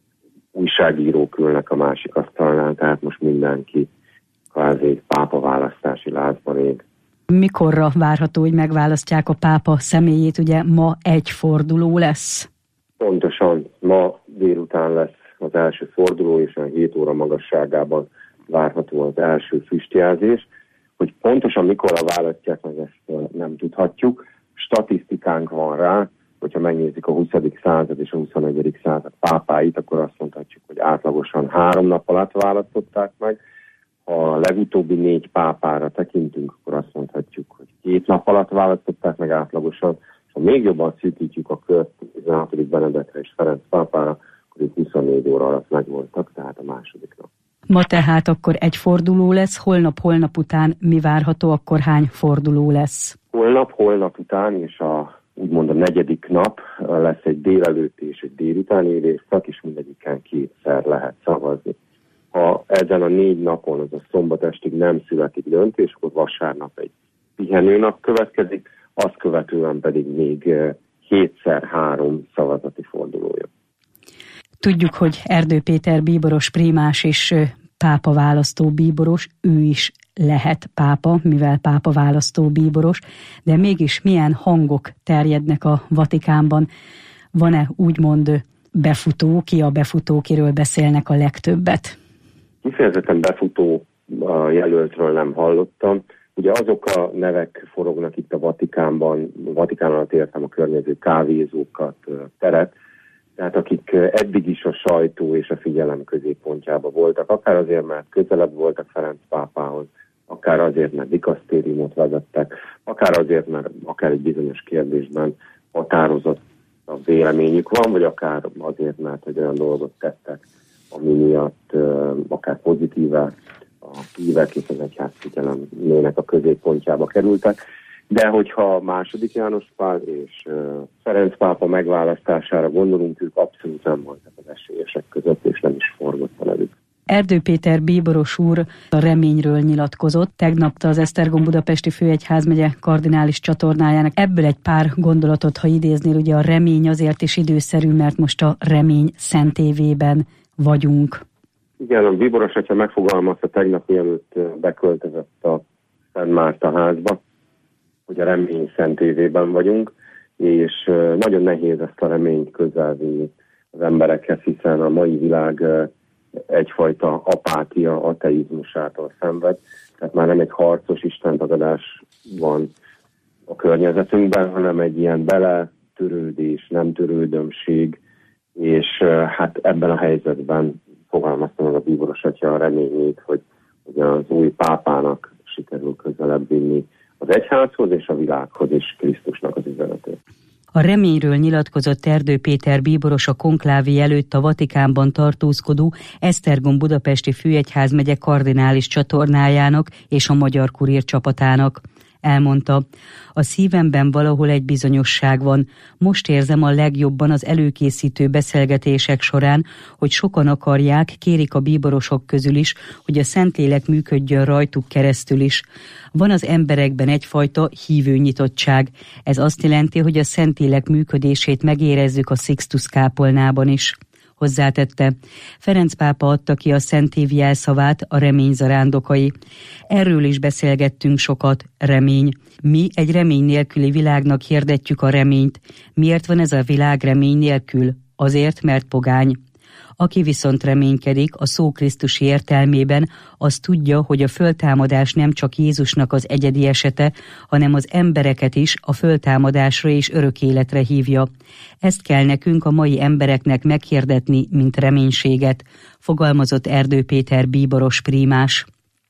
újságírók ülnek a másik asztalnál, tehát most mindenki kvázi pápa választási lázban ég. Mikorra várható, hogy megválasztják a pápa személyét? Ugye ma egy forduló lesz? Pontosan, ma délután lesz az első forduló, és a 7 óra magasságában várható az első füstjelzés. Hogy pontosan mikorra választják meg, ezt nem tudhatjuk. Statisztikánk van rá, hogyha megnézzük a 20. század és a 21. század pápáit, akkor azt mondhatjuk, hogy átlagosan 3 nap alatt választották meg. Ha a legutóbbi 4 pápára tekintünk, akkor azt mondhatjuk, hogy 2 nap alatt választották meg átlagosan. És ha még jobban szűkítjük a kört 16. Benedekre és Ferenc pápára, akkor itt 24 óra alatt megvoltak, tehát a második nap. Ma tehát akkor egy forduló lesz, holnap után mi várható, akkor hány forduló lesz? Holnap után, és úgymond a 4. nap lesz egy délelőtti és egy délutáni ülésszak, és mindegyiken 2-szer lehet szavazni. Ha ezen a 4 napon, az a szombat estig nem születik döntés, akkor vasárnap egy pihenőnap következik, azt követően pedig még 7x3 szavazati fordulója. Tudjuk, hogy Erdő Péter bíboros primás és pápa választó bíboros, ő is lehet pápa, mivel pápa választó bíboros, de mégis milyen hangok terjednek a Vatikánban? Van-e úgymond befutó, ki a befutó, kiről beszélnek a legtöbbet? Kifejezetten befutó jelöltről nem hallottam. Ugye azok a nevek forognak itt a Vatikánban, Vatikán alatt értem a környező kávézókat, teret, tehát akik eddig is a sajtó és a figyelem középpontjában voltak, akár azért, mert közelebb voltak Ferenc pápához, akár azért, mert dikasztériumot vezettek, akár azért, mert akár egy bizonyos kérdésben határozott a véleményük van, vagy akár azért, mert egy olyan dolgot tettek, ami miatt akár pozitívá a hívek és az egyház figyelemének a középpontjába kerültek. De hogyha II. János Pál és Ferenc pápa megválasztására gondolunk, ők abszolút nem voltak az esélyesek között, és nem is forgott a nevük. Erdő Péter bíboros úr a reményről nyilatkozott tegnap az Esztergom Budapesti Főegyházmegye kardinális csatornájának. Ebből egy pár gondolatot, ha idéznél, ugye a remény azért is időszerű, mert most a remény szentévében vagyunk. Igen, a bíboros atya megfogalmazta tegnap, mielőtt beköltözött a Szent Márta házba, hogy a remény szentévében vagyunk, és nagyon nehéz ezt a reményt közelvinni az emberekhez, hiszen a mai világ egyfajta apátia, ateizmusától szenved, tehát már nem egy harcos istentagadás van a környezetünkben, hanem egy ilyen beletörődés, nem törődömség, és hát ebben a helyzetben fogalmazta meg a bíboros atya a reményét, hogy az új pápának sikerül közelebb vinni az egyházhoz és a világhoz és Krisztusnak az üzenetét. A reményről nyilatkozott Erdő Péter bíboros a konklávé előtt a Vatikánban tartózkodó Esztergom Budapesti Főegyházmegye kardinális csatornájának és a Magyar Kurír csapatának. Elmondta, a szívemben valahol egy bizonyosság van. Most érzem a legjobban az előkészítő beszélgetések során, hogy sokan akarják, kérik a bíborosok közül is, hogy a Szentlélek működjön rajtuk keresztül is. Van az emberekben egyfajta hívő nyitottság. Ez azt jelenti, hogy a Szentlélek működését megérezzük a Sixtus kápolnában is. Hozzátette, Ferenc pápa adta ki a szentév jelszavát, a remény zarándokai. Erről is beszélgettünk sokat, remény. Mi egy remény nélküli világnak hirdetjük a reményt. Miért van ez a világ remény nélkül? Azért, mert pogány. Aki viszont reménykedik a szó krisztusi értelmében, az tudja, hogy a föltámadás nem csak Jézusnak az egyedi esete, hanem az embereket is a föltámadásra és örök életre hívja. Ezt kell nekünk a mai embereknek meghirdetni, mint reménységet, fogalmazott Erdő Péter bíboros prímás.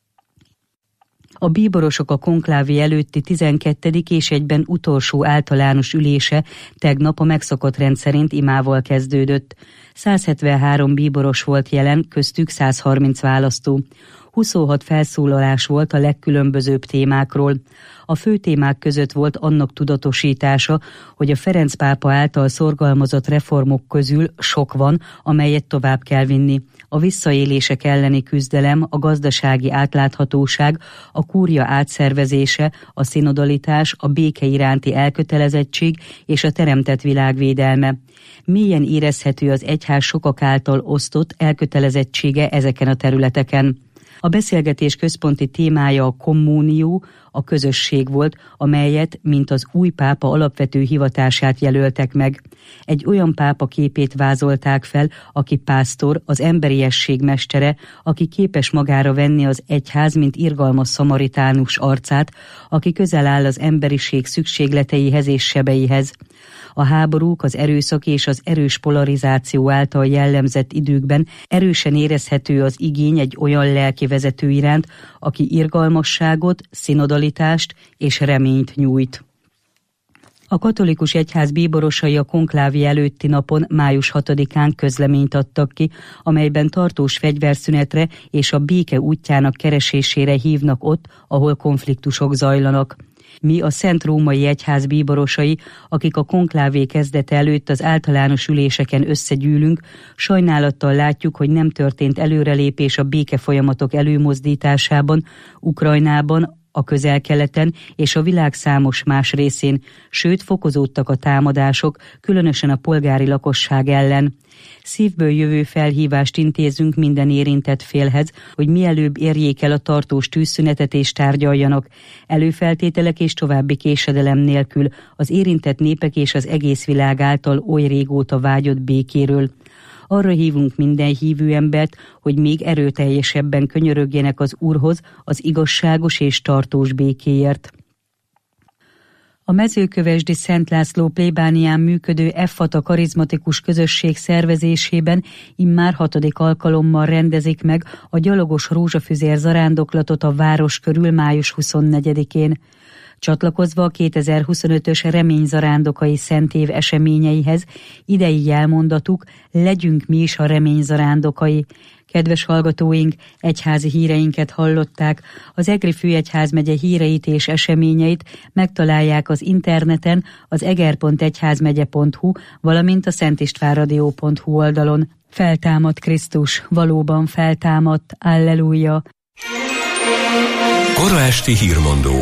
A bíborosok a konklávé előtti 12. és egyben utolsó általános ülése tegnap a megszokott rend szerint imával kezdődött. 173 bíboros volt jelen, köztük 130 választó. 26 felszólalás volt a legkülönbözőbb témákról. A fő témák között volt annak tudatosítása, hogy a Ferenc pápa által szorgalmazott reformok közül sok van, amelyet tovább kell vinni. A visszaélések elleni küzdelem, a gazdasági átláthatóság, a kúria átszervezése, a szinodalitás, a béke iránti elkötelezettség és a teremtett világ védelme. Mélyen érezhető az egyház sokak által osztott elkötelezettsége ezeken a területeken. A beszélgetés központi témája a kommunió, a közösség volt, amelyet, mint az új pápa alapvető hivatását jelöltek meg. Egy olyan pápa képét vázolták fel, aki pásztor, az emberiesség mestere, aki képes magára venni az egyház, mint irgalmas szamaritánus arcát, aki közel áll az emberiség szükségleteihez és sebeihez. A háborúk, az erőszak és az erős polarizáció által jellemzett időkben erősen érezhető az igény egy olyan lelki vezető iránt, aki irgalmasságot, szinodalitást és reményt nyújt. A katolikus egyház bíborosai a konklávé előtti napon, május 6-án közleményt adtak ki, amelyben tartós fegyverszünetre és a béke útjának keresésére hívnak ott, ahol konfliktusok zajlanak. Mi a Szent Római Egyház bíborosai, akik a konklávé kezdete előtt az általános üléseken összegyűlünk, sajnálattal látjuk, hogy nem történt előrelépés a béke folyamatok előmozdításában, Ukrajnában, a Közel-Keleten és a világ számos más részén, sőt fokozódtak a támadások, különösen a polgári lakosság ellen. Szívből jövő felhívást intézünk minden érintett félhez, hogy mielőbb érjék el a tartós tűzszünetet és tárgyaljanak. Előfeltételek és további késedelem nélkül az érintett népek és az egész világ által oly régóta vágyott békéről. Arra hívunk minden hívő embert, hogy még erőteljesebben könyörögjenek az Úrhoz az igazságos és tartós békéért. A Mezőkövesdi Szent László plébánián működő Effata karizmatikus közösség szervezésében immár 6. alkalommal rendezik meg a gyalogos rózsafüzér zarándoklatot a város körül május 24-én. Csatlakozva a 2025-ös reményzarándokai szentév eseményeihez idei jelmondatuk: legyünk mi is a reményzarándokai. Kedves hallgatóink, egyházi híreinket hallották. Az Egri Főegyházmegye híreit és eseményeit megtalálják az interneten, az eger.egyházmegye.hu, valamint a szentistvánradio.hu oldalon. Feltámadt Krisztus, valóban feltámadt, alleluja! Kora esti hírmondó.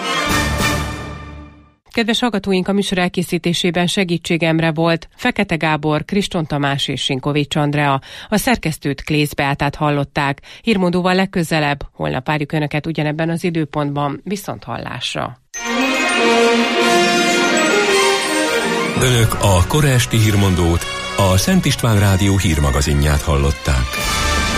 Kedves hallgatóink, a műsor elkészítésében segítségemre volt Fekete Gábor, Kriston Tamás és Sinkovics Andrea. A szerkesztőt Klész Beátát hallották. Hírmondóval legközelebb, holnap várjuk Önöket ugyanebben az időpontban. Viszonthallásra! Önök a Kora esti hírmondót, a Szent István Rádió hírmagazinját hallották.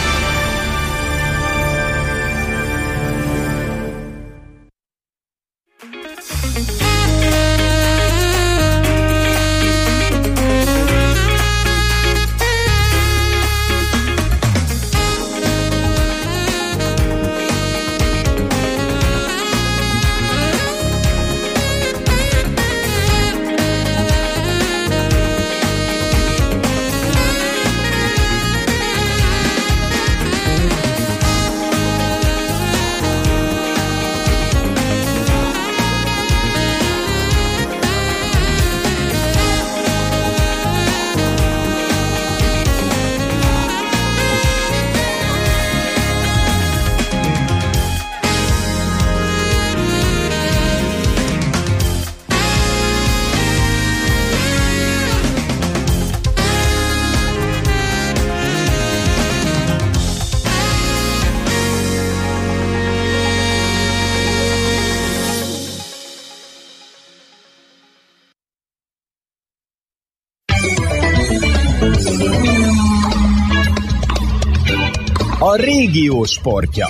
A régió sportja.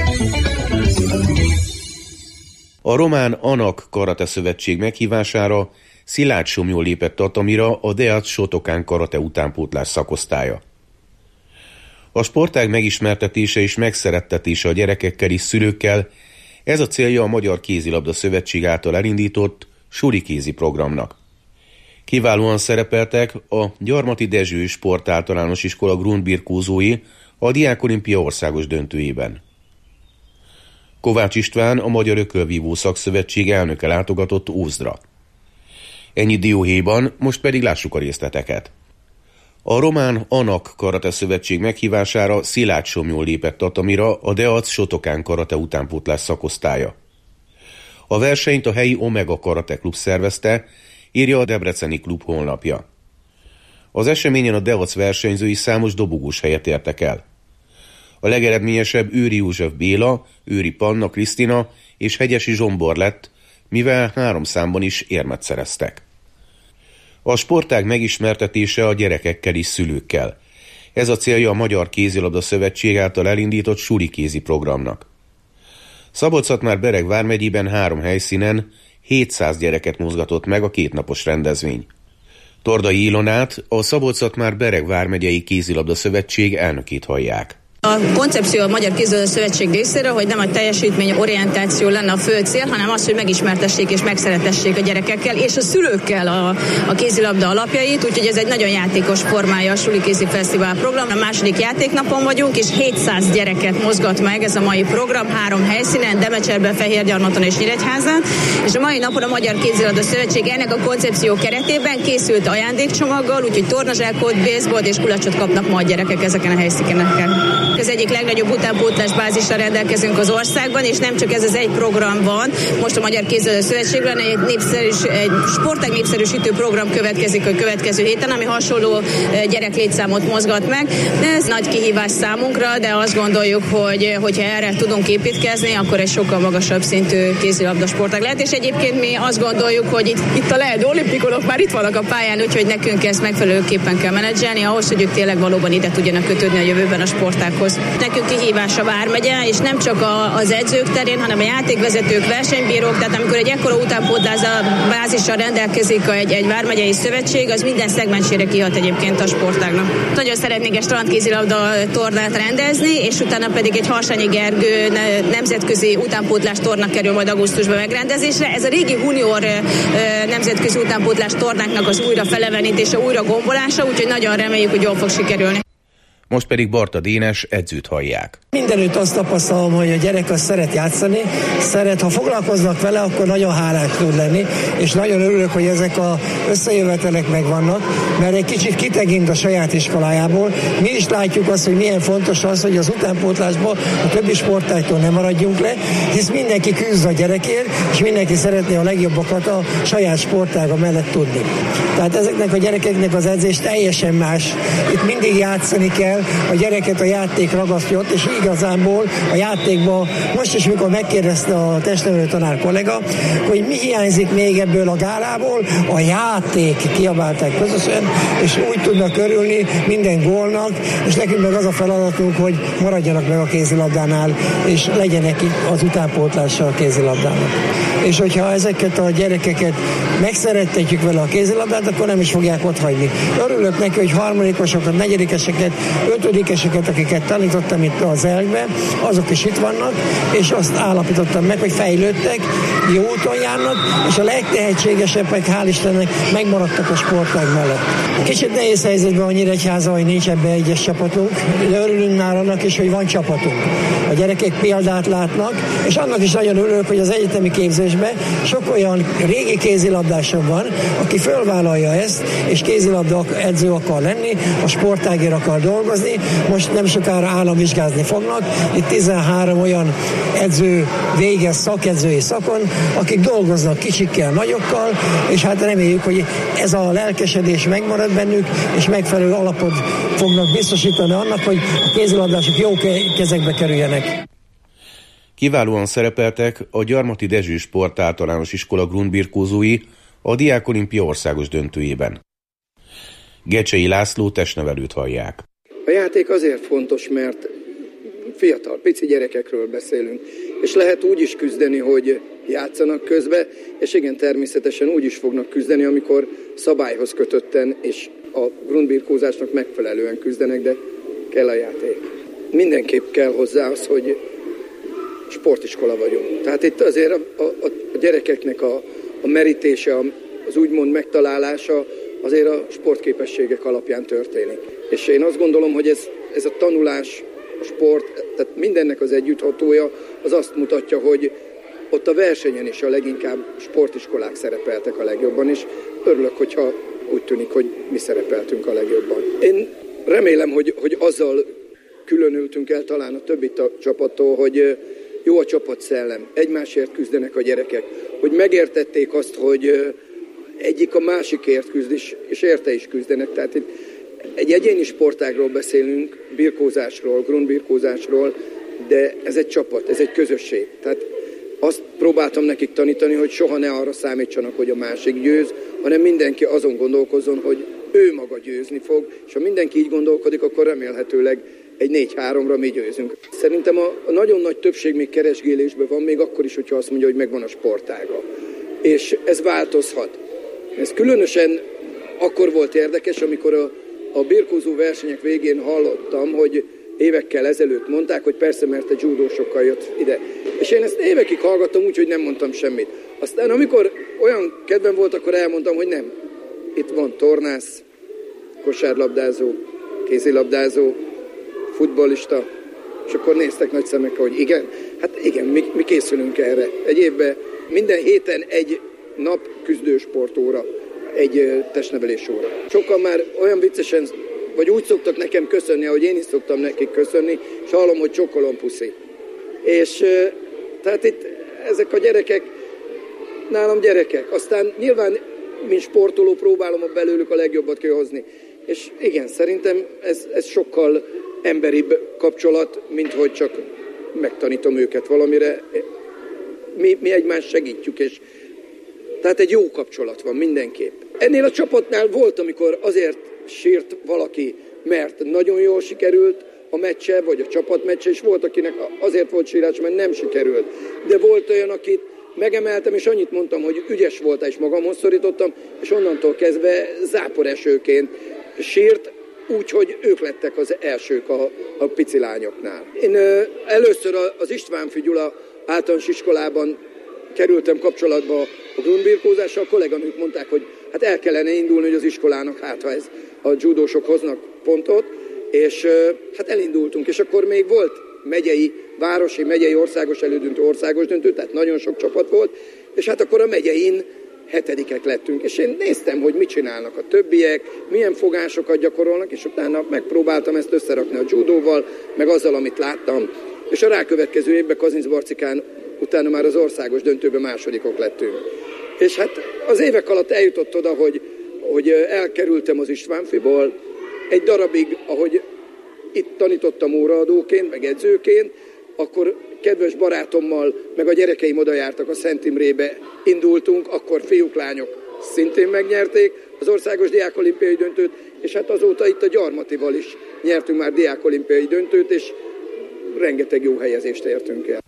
A román ANAK Karate Szövetség meghívására Szilágy Somjó lépett tatamira a Deac Sotokán karate utánpótlás szakosztálya. A sportág megismertetése és megszerettetése a gyerekekkel és szülőkkel, ez a célja a Magyar Kézilabda Szövetség által elindított suli kézi programnak. Kiválóan szerepeltek a Gyarmati Dezső Sportáltalános Iskola grundbirkózói a Diákolimpia országos döntőjében. Kovács István, a Magyar Ökölvívó Szakszövetség elnöke látogatott Ózdra. Ennyi dióhéjban, most pedig lássuk a részleteket. A román ANAK Karate Szövetség meghívására Szilágy Somjó lépett tatamira a Deac Sotokán karate utánpótlás szakosztálya. A versenyt a helyi Omega Karate Klub szervezte, írja a debreceni klub honlapja. Az eseményen a Deac versenyzői számos dobogós helyet értek el. A legeredményesebb Őri József Béla, Őri Panna Krisztina és Hegyesi Zsombor lett, mivel 3 számban is érmet szereztek. A sportág megismertetése a gyerekekkel és szülőkkel. Ez a célja a Magyar Kézilabda Szövetség által elindított suli kézi programnak. Szabolcs-Szatmár-Bereg vármegyében 3 helyszínen 700 gyereket mozgatott meg a 2 napos rendezvény. Tordai Ilonát, a Szabolcs-Szatmár-Bereg vármegyei Kézilabda Szövetség elnökét hallják. A koncepció a Magyar Kézilabda Szövetség részéről, hogy nem a teljesítményorientáció lenne a fő cél, hanem az, hogy megismertessék és megszeretessék a gyerekekkel és a szülőkkel a kézilabda alapjait, úgyhogy ez egy nagyon játékos formája a Suli Kézi Fesztivál program. A második játéknapon vagyunk, és 700 gyereket mozgat meg ez a mai program 3 helyszínen, Demecserben, Fehérgyarmaton és Nyíregyházán, és a mai napon a Magyar Kézilabda Szövetség ennek a koncepció keretében készült ajándékcsomaggal, úgyhogy tornazsákot, baseballt és kulacsot kapnak ma a gyerekek ezeken a helyszíneken. Az egyik legnagyobb utánpótlás bázissal rendelkezünk az országban, és nem csak ez az egy program van. Most a Magyar Kézilabda Szövetségben egy sportág népszerűsítő program következik a következő héten, ami hasonló gyereklétszámot mozgat meg. Ez nagy kihívás számunkra, de azt gondoljuk, hogy hogyha erre tudunk építkezni, akkor egy sokkal magasabb szintű kézilabda sportág lehet, és egyébként mi azt gondoljuk, hogy itt a leendő olimpikonok már itt vannak a pályán, úgyhogy nekünk ezt megfelelőképpen kell menedzselni, ahhoz, hogy ők tényleg valóban ide tudjanak kötődni a jövőben a sportághoz. sportághoz. Nekünk kihívás a vármegye, és nem csak az edzők terén, hanem a játékvezetők, versenybírók, tehát amikor egy ekkora utánpótlásbázissal rendelkezik egy vármegyei szövetség, az minden szegmensére kihat egyébként a sportágnak. Nagyon szeretnék egy strandkézilabda tornát rendezni, és utána pedig egy Harsányi Gergő nemzetközi utánpótlás torna kerül majd augusztusban megrendezésre. Ez a régi junior nemzetközi utánpótlás tornáknak az újra felevenítése, újra gombolása, úgyhogy nagyon reméljük, hogy jól fog sikerülni. Most pedig Barta Dénes edzőt hallják. Mindenütt azt tapasztalom, hogy a gyerek az szeret játszani, ha foglalkoznak vele, akkor nagyon hálás tud lenni, és nagyon örülök, hogy ezek az összejövetelek megvannak, mert egy kicsit kitekint a saját iskolájából. Mi is látjuk azt, hogy milyen fontos az, hogy az utánpótlásban a többi sportágtól nem maradjunk le, hisz mindenki küzd a gyerekért, és mindenki szeretné a legjobbakat a saját sportága mellett tudni. Tehát ezeknek a gyerekeknek az edzés teljesen más. Itt mindig játszani kell, a gyereket a játék ragasztja ott, és igazából a játékban, most is, mikor megkérdezte a testnevelő tanár kollega, hogy mi hiányzik még ebből a gálából, a játék, kiabálták közösen, és úgy tudnak örülni minden gólnak, és nekünk meg az a feladatunk, hogy maradjanak meg a kézilabdánál, és legyenek az utánpótlással a kézilabdának. És hogyha ezeket a gyerekeket megszerettetjük vele a kézilabdát, akkor nem is fogják otthagyni. Örülök neki, hogy harmadikosokat, negyedikeseket, ötödikeseket, akiket tanítottam itt az elkbe, azok is itt vannak, és azt állapítottam meg, hogy fejlődtek, jó úton járnak, és a legtehetségesebbek, hál' Istennek, megmaradtak a sportág mellett. Kicsit nehéz helyzetben a Nyíregyháza, hogy nincs ebbe egyes csapatunk, de örülünk már annak is, hogy van csapatunk. A gyerekek példát látnak, és annak is nagyon örülök, hogy az egyetemi képzésben sok olyan régi kézilabdásom van, aki fölvállalja ezt, és kézilabda edző akar lenni, a sportágért akar dolgozni, most nem sokára államvizsgázni fognak, itt 13 olyan edző végez szakedzői szakon, akik dolgoznak kicsikkel, nagyokkal, és hát reméljük, hogy ez a lelkesedés megmarad bennük, és megfelelő alapot fognak biztosítani annak, hogy a kézilabdások jó kezekbe kerüljenek. Kiválóan szerepeltek a Gyarmati Dezső Sport Általános Iskola grundbirkózói a Diákolimpia országos döntőjében. Gecsei László testnevelőt hallják. A játék azért fontos, mert fiatal, pici gyerekekről beszélünk, és lehet úgy is küzdeni, hogy játszanak közbe, és igen, természetesen úgy is fognak küzdeni, amikor szabályhoz kötötten és a grundbirkózásnak megfelelően küzdenek, de kell a játék. Mindenképp kell hozzá az, hogy sportiskola vagyunk. Tehát itt azért a gyerekeknek a merítése, az úgymond megtalálása azért a sportképességek alapján történik. És én azt gondolom, hogy ez a tanulás, a sport, tehát mindennek az együtthatója, az azt mutatja, hogy ott a versenyen is a leginkább sportiskolák szerepeltek a legjobban, és örülök, hogyha úgy tűnik, hogy mi szerepeltünk a legjobban. Én remélem, hogy azzal különültünk el talán a többi csapattól, hogy jó a csapatszellem, egymásért küzdenek a gyerekek, hogy megértették azt, hogy egyik a másikért küzd, és érte is küzdenek. Tehát itt egy egyéni sportágról beszélünk, birkózásról, grundbirkózásról, de ez egy csapat, ez egy közösség. Tehát azt próbáltam nekik tanítani, hogy soha ne arra számítsanak, hogy a másik győz, hanem mindenki azon gondolkozzon, hogy ő maga győzni fog, és ha mindenki így gondolkodik, akkor remélhetőleg egy 4-3-ra mi győzünk. Szerintem a nagyon nagy többség még keresgélésben van, még akkor is, hogyha azt mondja, hogy megvan a sportága. És ez változhat. Ez különösen akkor volt érdekes, amikor a birkózó versenyek végén hallottam, hogy évekkel ezelőtt mondták, hogy persze, mert a judósokkal jött ide. És én ezt évekig hallgattam úgy, hogy nem mondtam semmit. Aztán amikor olyan kedvem volt, akkor elmondtam, hogy nem. Itt van tornász, kosárlabdázó, kézilabdázó, futballista, és akkor néztek nagy szemekkel, hogy igen, hát igen, mi készülünk erre. Egy évben minden héten egy nap küzdősportóra, egy testnevelés óra. Sokan már olyan viccesen, vagy úgy szoktak nekem köszönni, ahogy én is szoktam nekik köszönni, és hallom, hogy csokolom puszi. És tehát itt ezek a gyerekek, nálam gyerekek. Aztán nyilván, mint sportoló próbálom belőlük a legjobbat kihozni. És igen, szerintem ez sokkal emberibb kapcsolat, mint hogy csak megtanítom őket valamire. Mi egymást segítjük, és tehát egy jó kapcsolat van mindenképp. Ennél a csapatnál volt, amikor azért sírt valaki, mert nagyon jól sikerült, a meccse, vagy a csapatmeccse, és volt, akinek azért volt sírás, mert nem sikerült. De volt olyan, akit megemeltem, és annyit mondtam, hogy ügyes voltál, és magamhoz szorítottam, és onnantól kezdve záporesőként sírt, úgyhogy ők lettek az elsők a pici lányoknál. Én először az Istvánffy Gyula általános iskolában kerültem kapcsolatba a grundbirkózással, a kolléganők mondták, hogy hát el kellene indulni, hogy az iskolának, hát ha ez a judósok hoznak pontot, és hát elindultunk, és akkor még volt városi, megyei országos elődöntő, országos döntő, tehát nagyon sok csapat volt, és hát akkor a megyein 7-ek lettünk, és én néztem, hogy mit csinálnak a többiek, milyen fogásokat gyakorolnak, és utána megpróbáltam ezt összerakni a judóval, meg azzal, amit láttam, és a rákövetkező évben Kazincbarcikán utána már az országos döntőben másodikok lettünk. És hát az évek alatt eljutott oda, hogy elkerültem az Istvánffyból, egy darabig, ahogy itt tanítottam óraadóként, meg edzőként, akkor kedves barátommal, meg a gyerekeim oda jártak a Szent Imrébe, indultunk, akkor fiúk, lányok szintén megnyerték az országos diákolimpiai döntőt, és hát azóta itt a Gyarmatival is nyertünk már diákolimpiai döntőt, és rengeteg jó helyezést értünk el.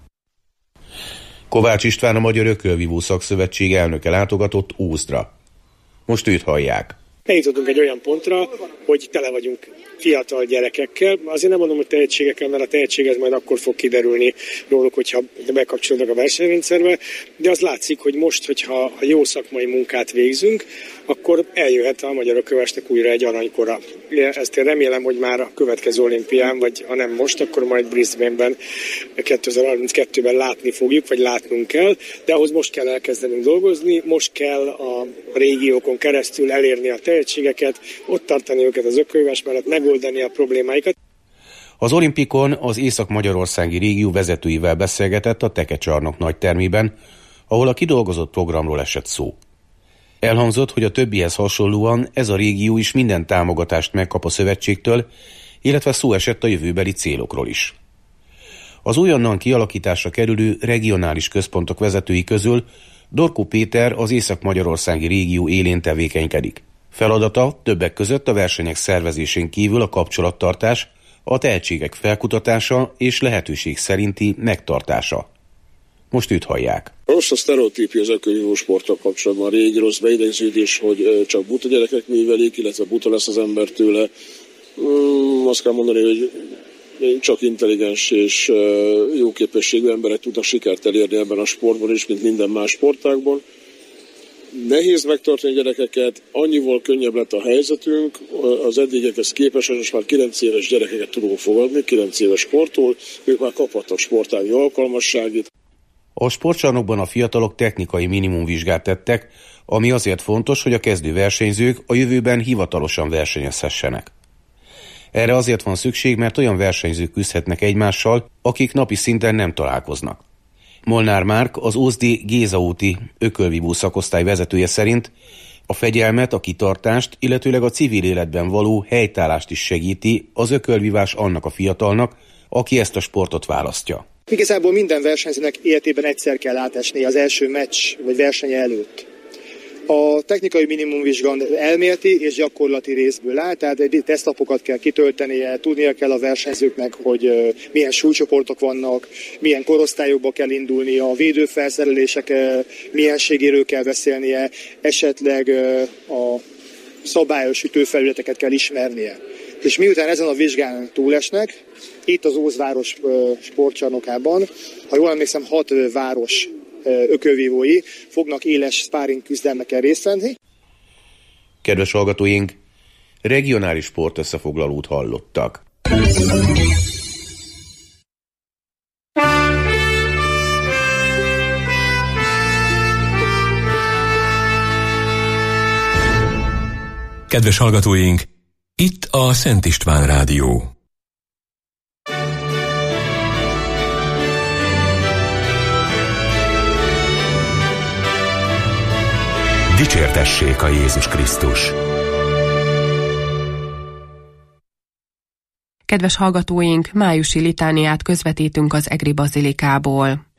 Kovács István, a Magyar Ökölvívó Szakszövetség elnöke látogatott Ózdra. Most őt hallják. Eljutottunk egy olyan pontra, hogy tele vagyunk fiatal gyerekekkel. Azért nem mondom, hogy tehetségekkel, mert a tehetség ez majd akkor fog kiderülni róluk, hogyha bekapcsolódnak a versenyrendszerbe, de az látszik, hogy most, hogyha jó szakmai munkát végzünk, akkor eljöhet a magyar ökölvesnek újra egy aranykora. Ezt én remélem, hogy már a következő olimpián, vagy ha nem most, akkor majd Brisbane-ben 2032-ben látni fogjuk, vagy látnunk kell, de ahhoz most kell elkezdenünk dolgozni, most kell a régiókon keresztül elérni a tehetségeket, ott tartani őket az ökölves mellett, megoldani a problémáikat. Az olimpikon az észak-magyarországi régió vezetőivel beszélgetett a Tekecsarnok nagytermében, ahol a kidolgozott programról esett szó. Elhangzott, hogy a többihez hasonlóan ez a régió is minden támogatást megkap a szövetségtől, illetve szó esett a jövőbeli célokról is. Az újonnan kialakításra kerülő regionális központok vezetői közül Dorkó Péter az észak-magyarországi régió élén tevékenykedik. Feladata többek között a versenyek szervezésén kívül a kapcsolattartás, a tehetségek felkutatása és lehetőség szerinti megtartása. Most őt hallják. Rossz a sztereotípia az ökölvívó sporttal kapcsolatban, a régi rossz beidegződés, hogy csak buta gyerekek művelik, illetve buta lesz az ember tőle. Azt kell mondani, hogy csak intelligens és jó képességű emberek tudnak sikert elérni ebben a sportban is, mint minden más sportágban. Nehéz megtartani a gyerekeket, annyival könnyebb lett a helyzetünk, az eddigekhez képest, most már 9 éves gyerekeket tudunk fogadni, 9 éves kortól, ők már kaphattak sportági alkalmasságit. A sportcsarnokban a fiatalok technikai minimumvizsgát tettek, ami azért fontos, hogy a kezdő versenyzők a jövőben hivatalosan versenyezhessenek. Erre azért van szükség, mert olyan versenyzők küzdhetnek egymással, akik napi szinten nem találkoznak. Molnár Márk, az Ózdi Géza úti ökölvívó szakosztály vezetője szerint a fegyelmet, a kitartást, illetőleg a civil életben való helytállást is segíti az ökölvívás annak a fiatalnak, aki ezt a sportot választja. Igazából minden versenyzőnek életében egyszer kell átesni az első meccs vagy versenye előtt. A technikai minimumvizsga elméleti és gyakorlati részből áll, tehát tesztlapokat kell kitöltenie, tudnia kell a versenyzőknek, hogy milyen súlycsoportok vannak, milyen korosztályokba kell indulnia, a védőfelszerelések mienségéről kell beszélnie, esetleg a szabályos ütőfelületeket kell ismernie. És miután ezen a vizsgán túlesnek, itt az Ózváros sportcsarnokában, ha jól emlékszem, 6 város ökölvívói fognak éles sparring küzdelmeken részt venni. Kedves hallgatóink, regionális sportösszefoglalót hallottak. Kedves hallgatóink, itt a Szent István Rádió. Dicsértessék a Jézus Krisztus! Kedves hallgatóink, májusi litániát közvetítünk az Egri Bazilikából.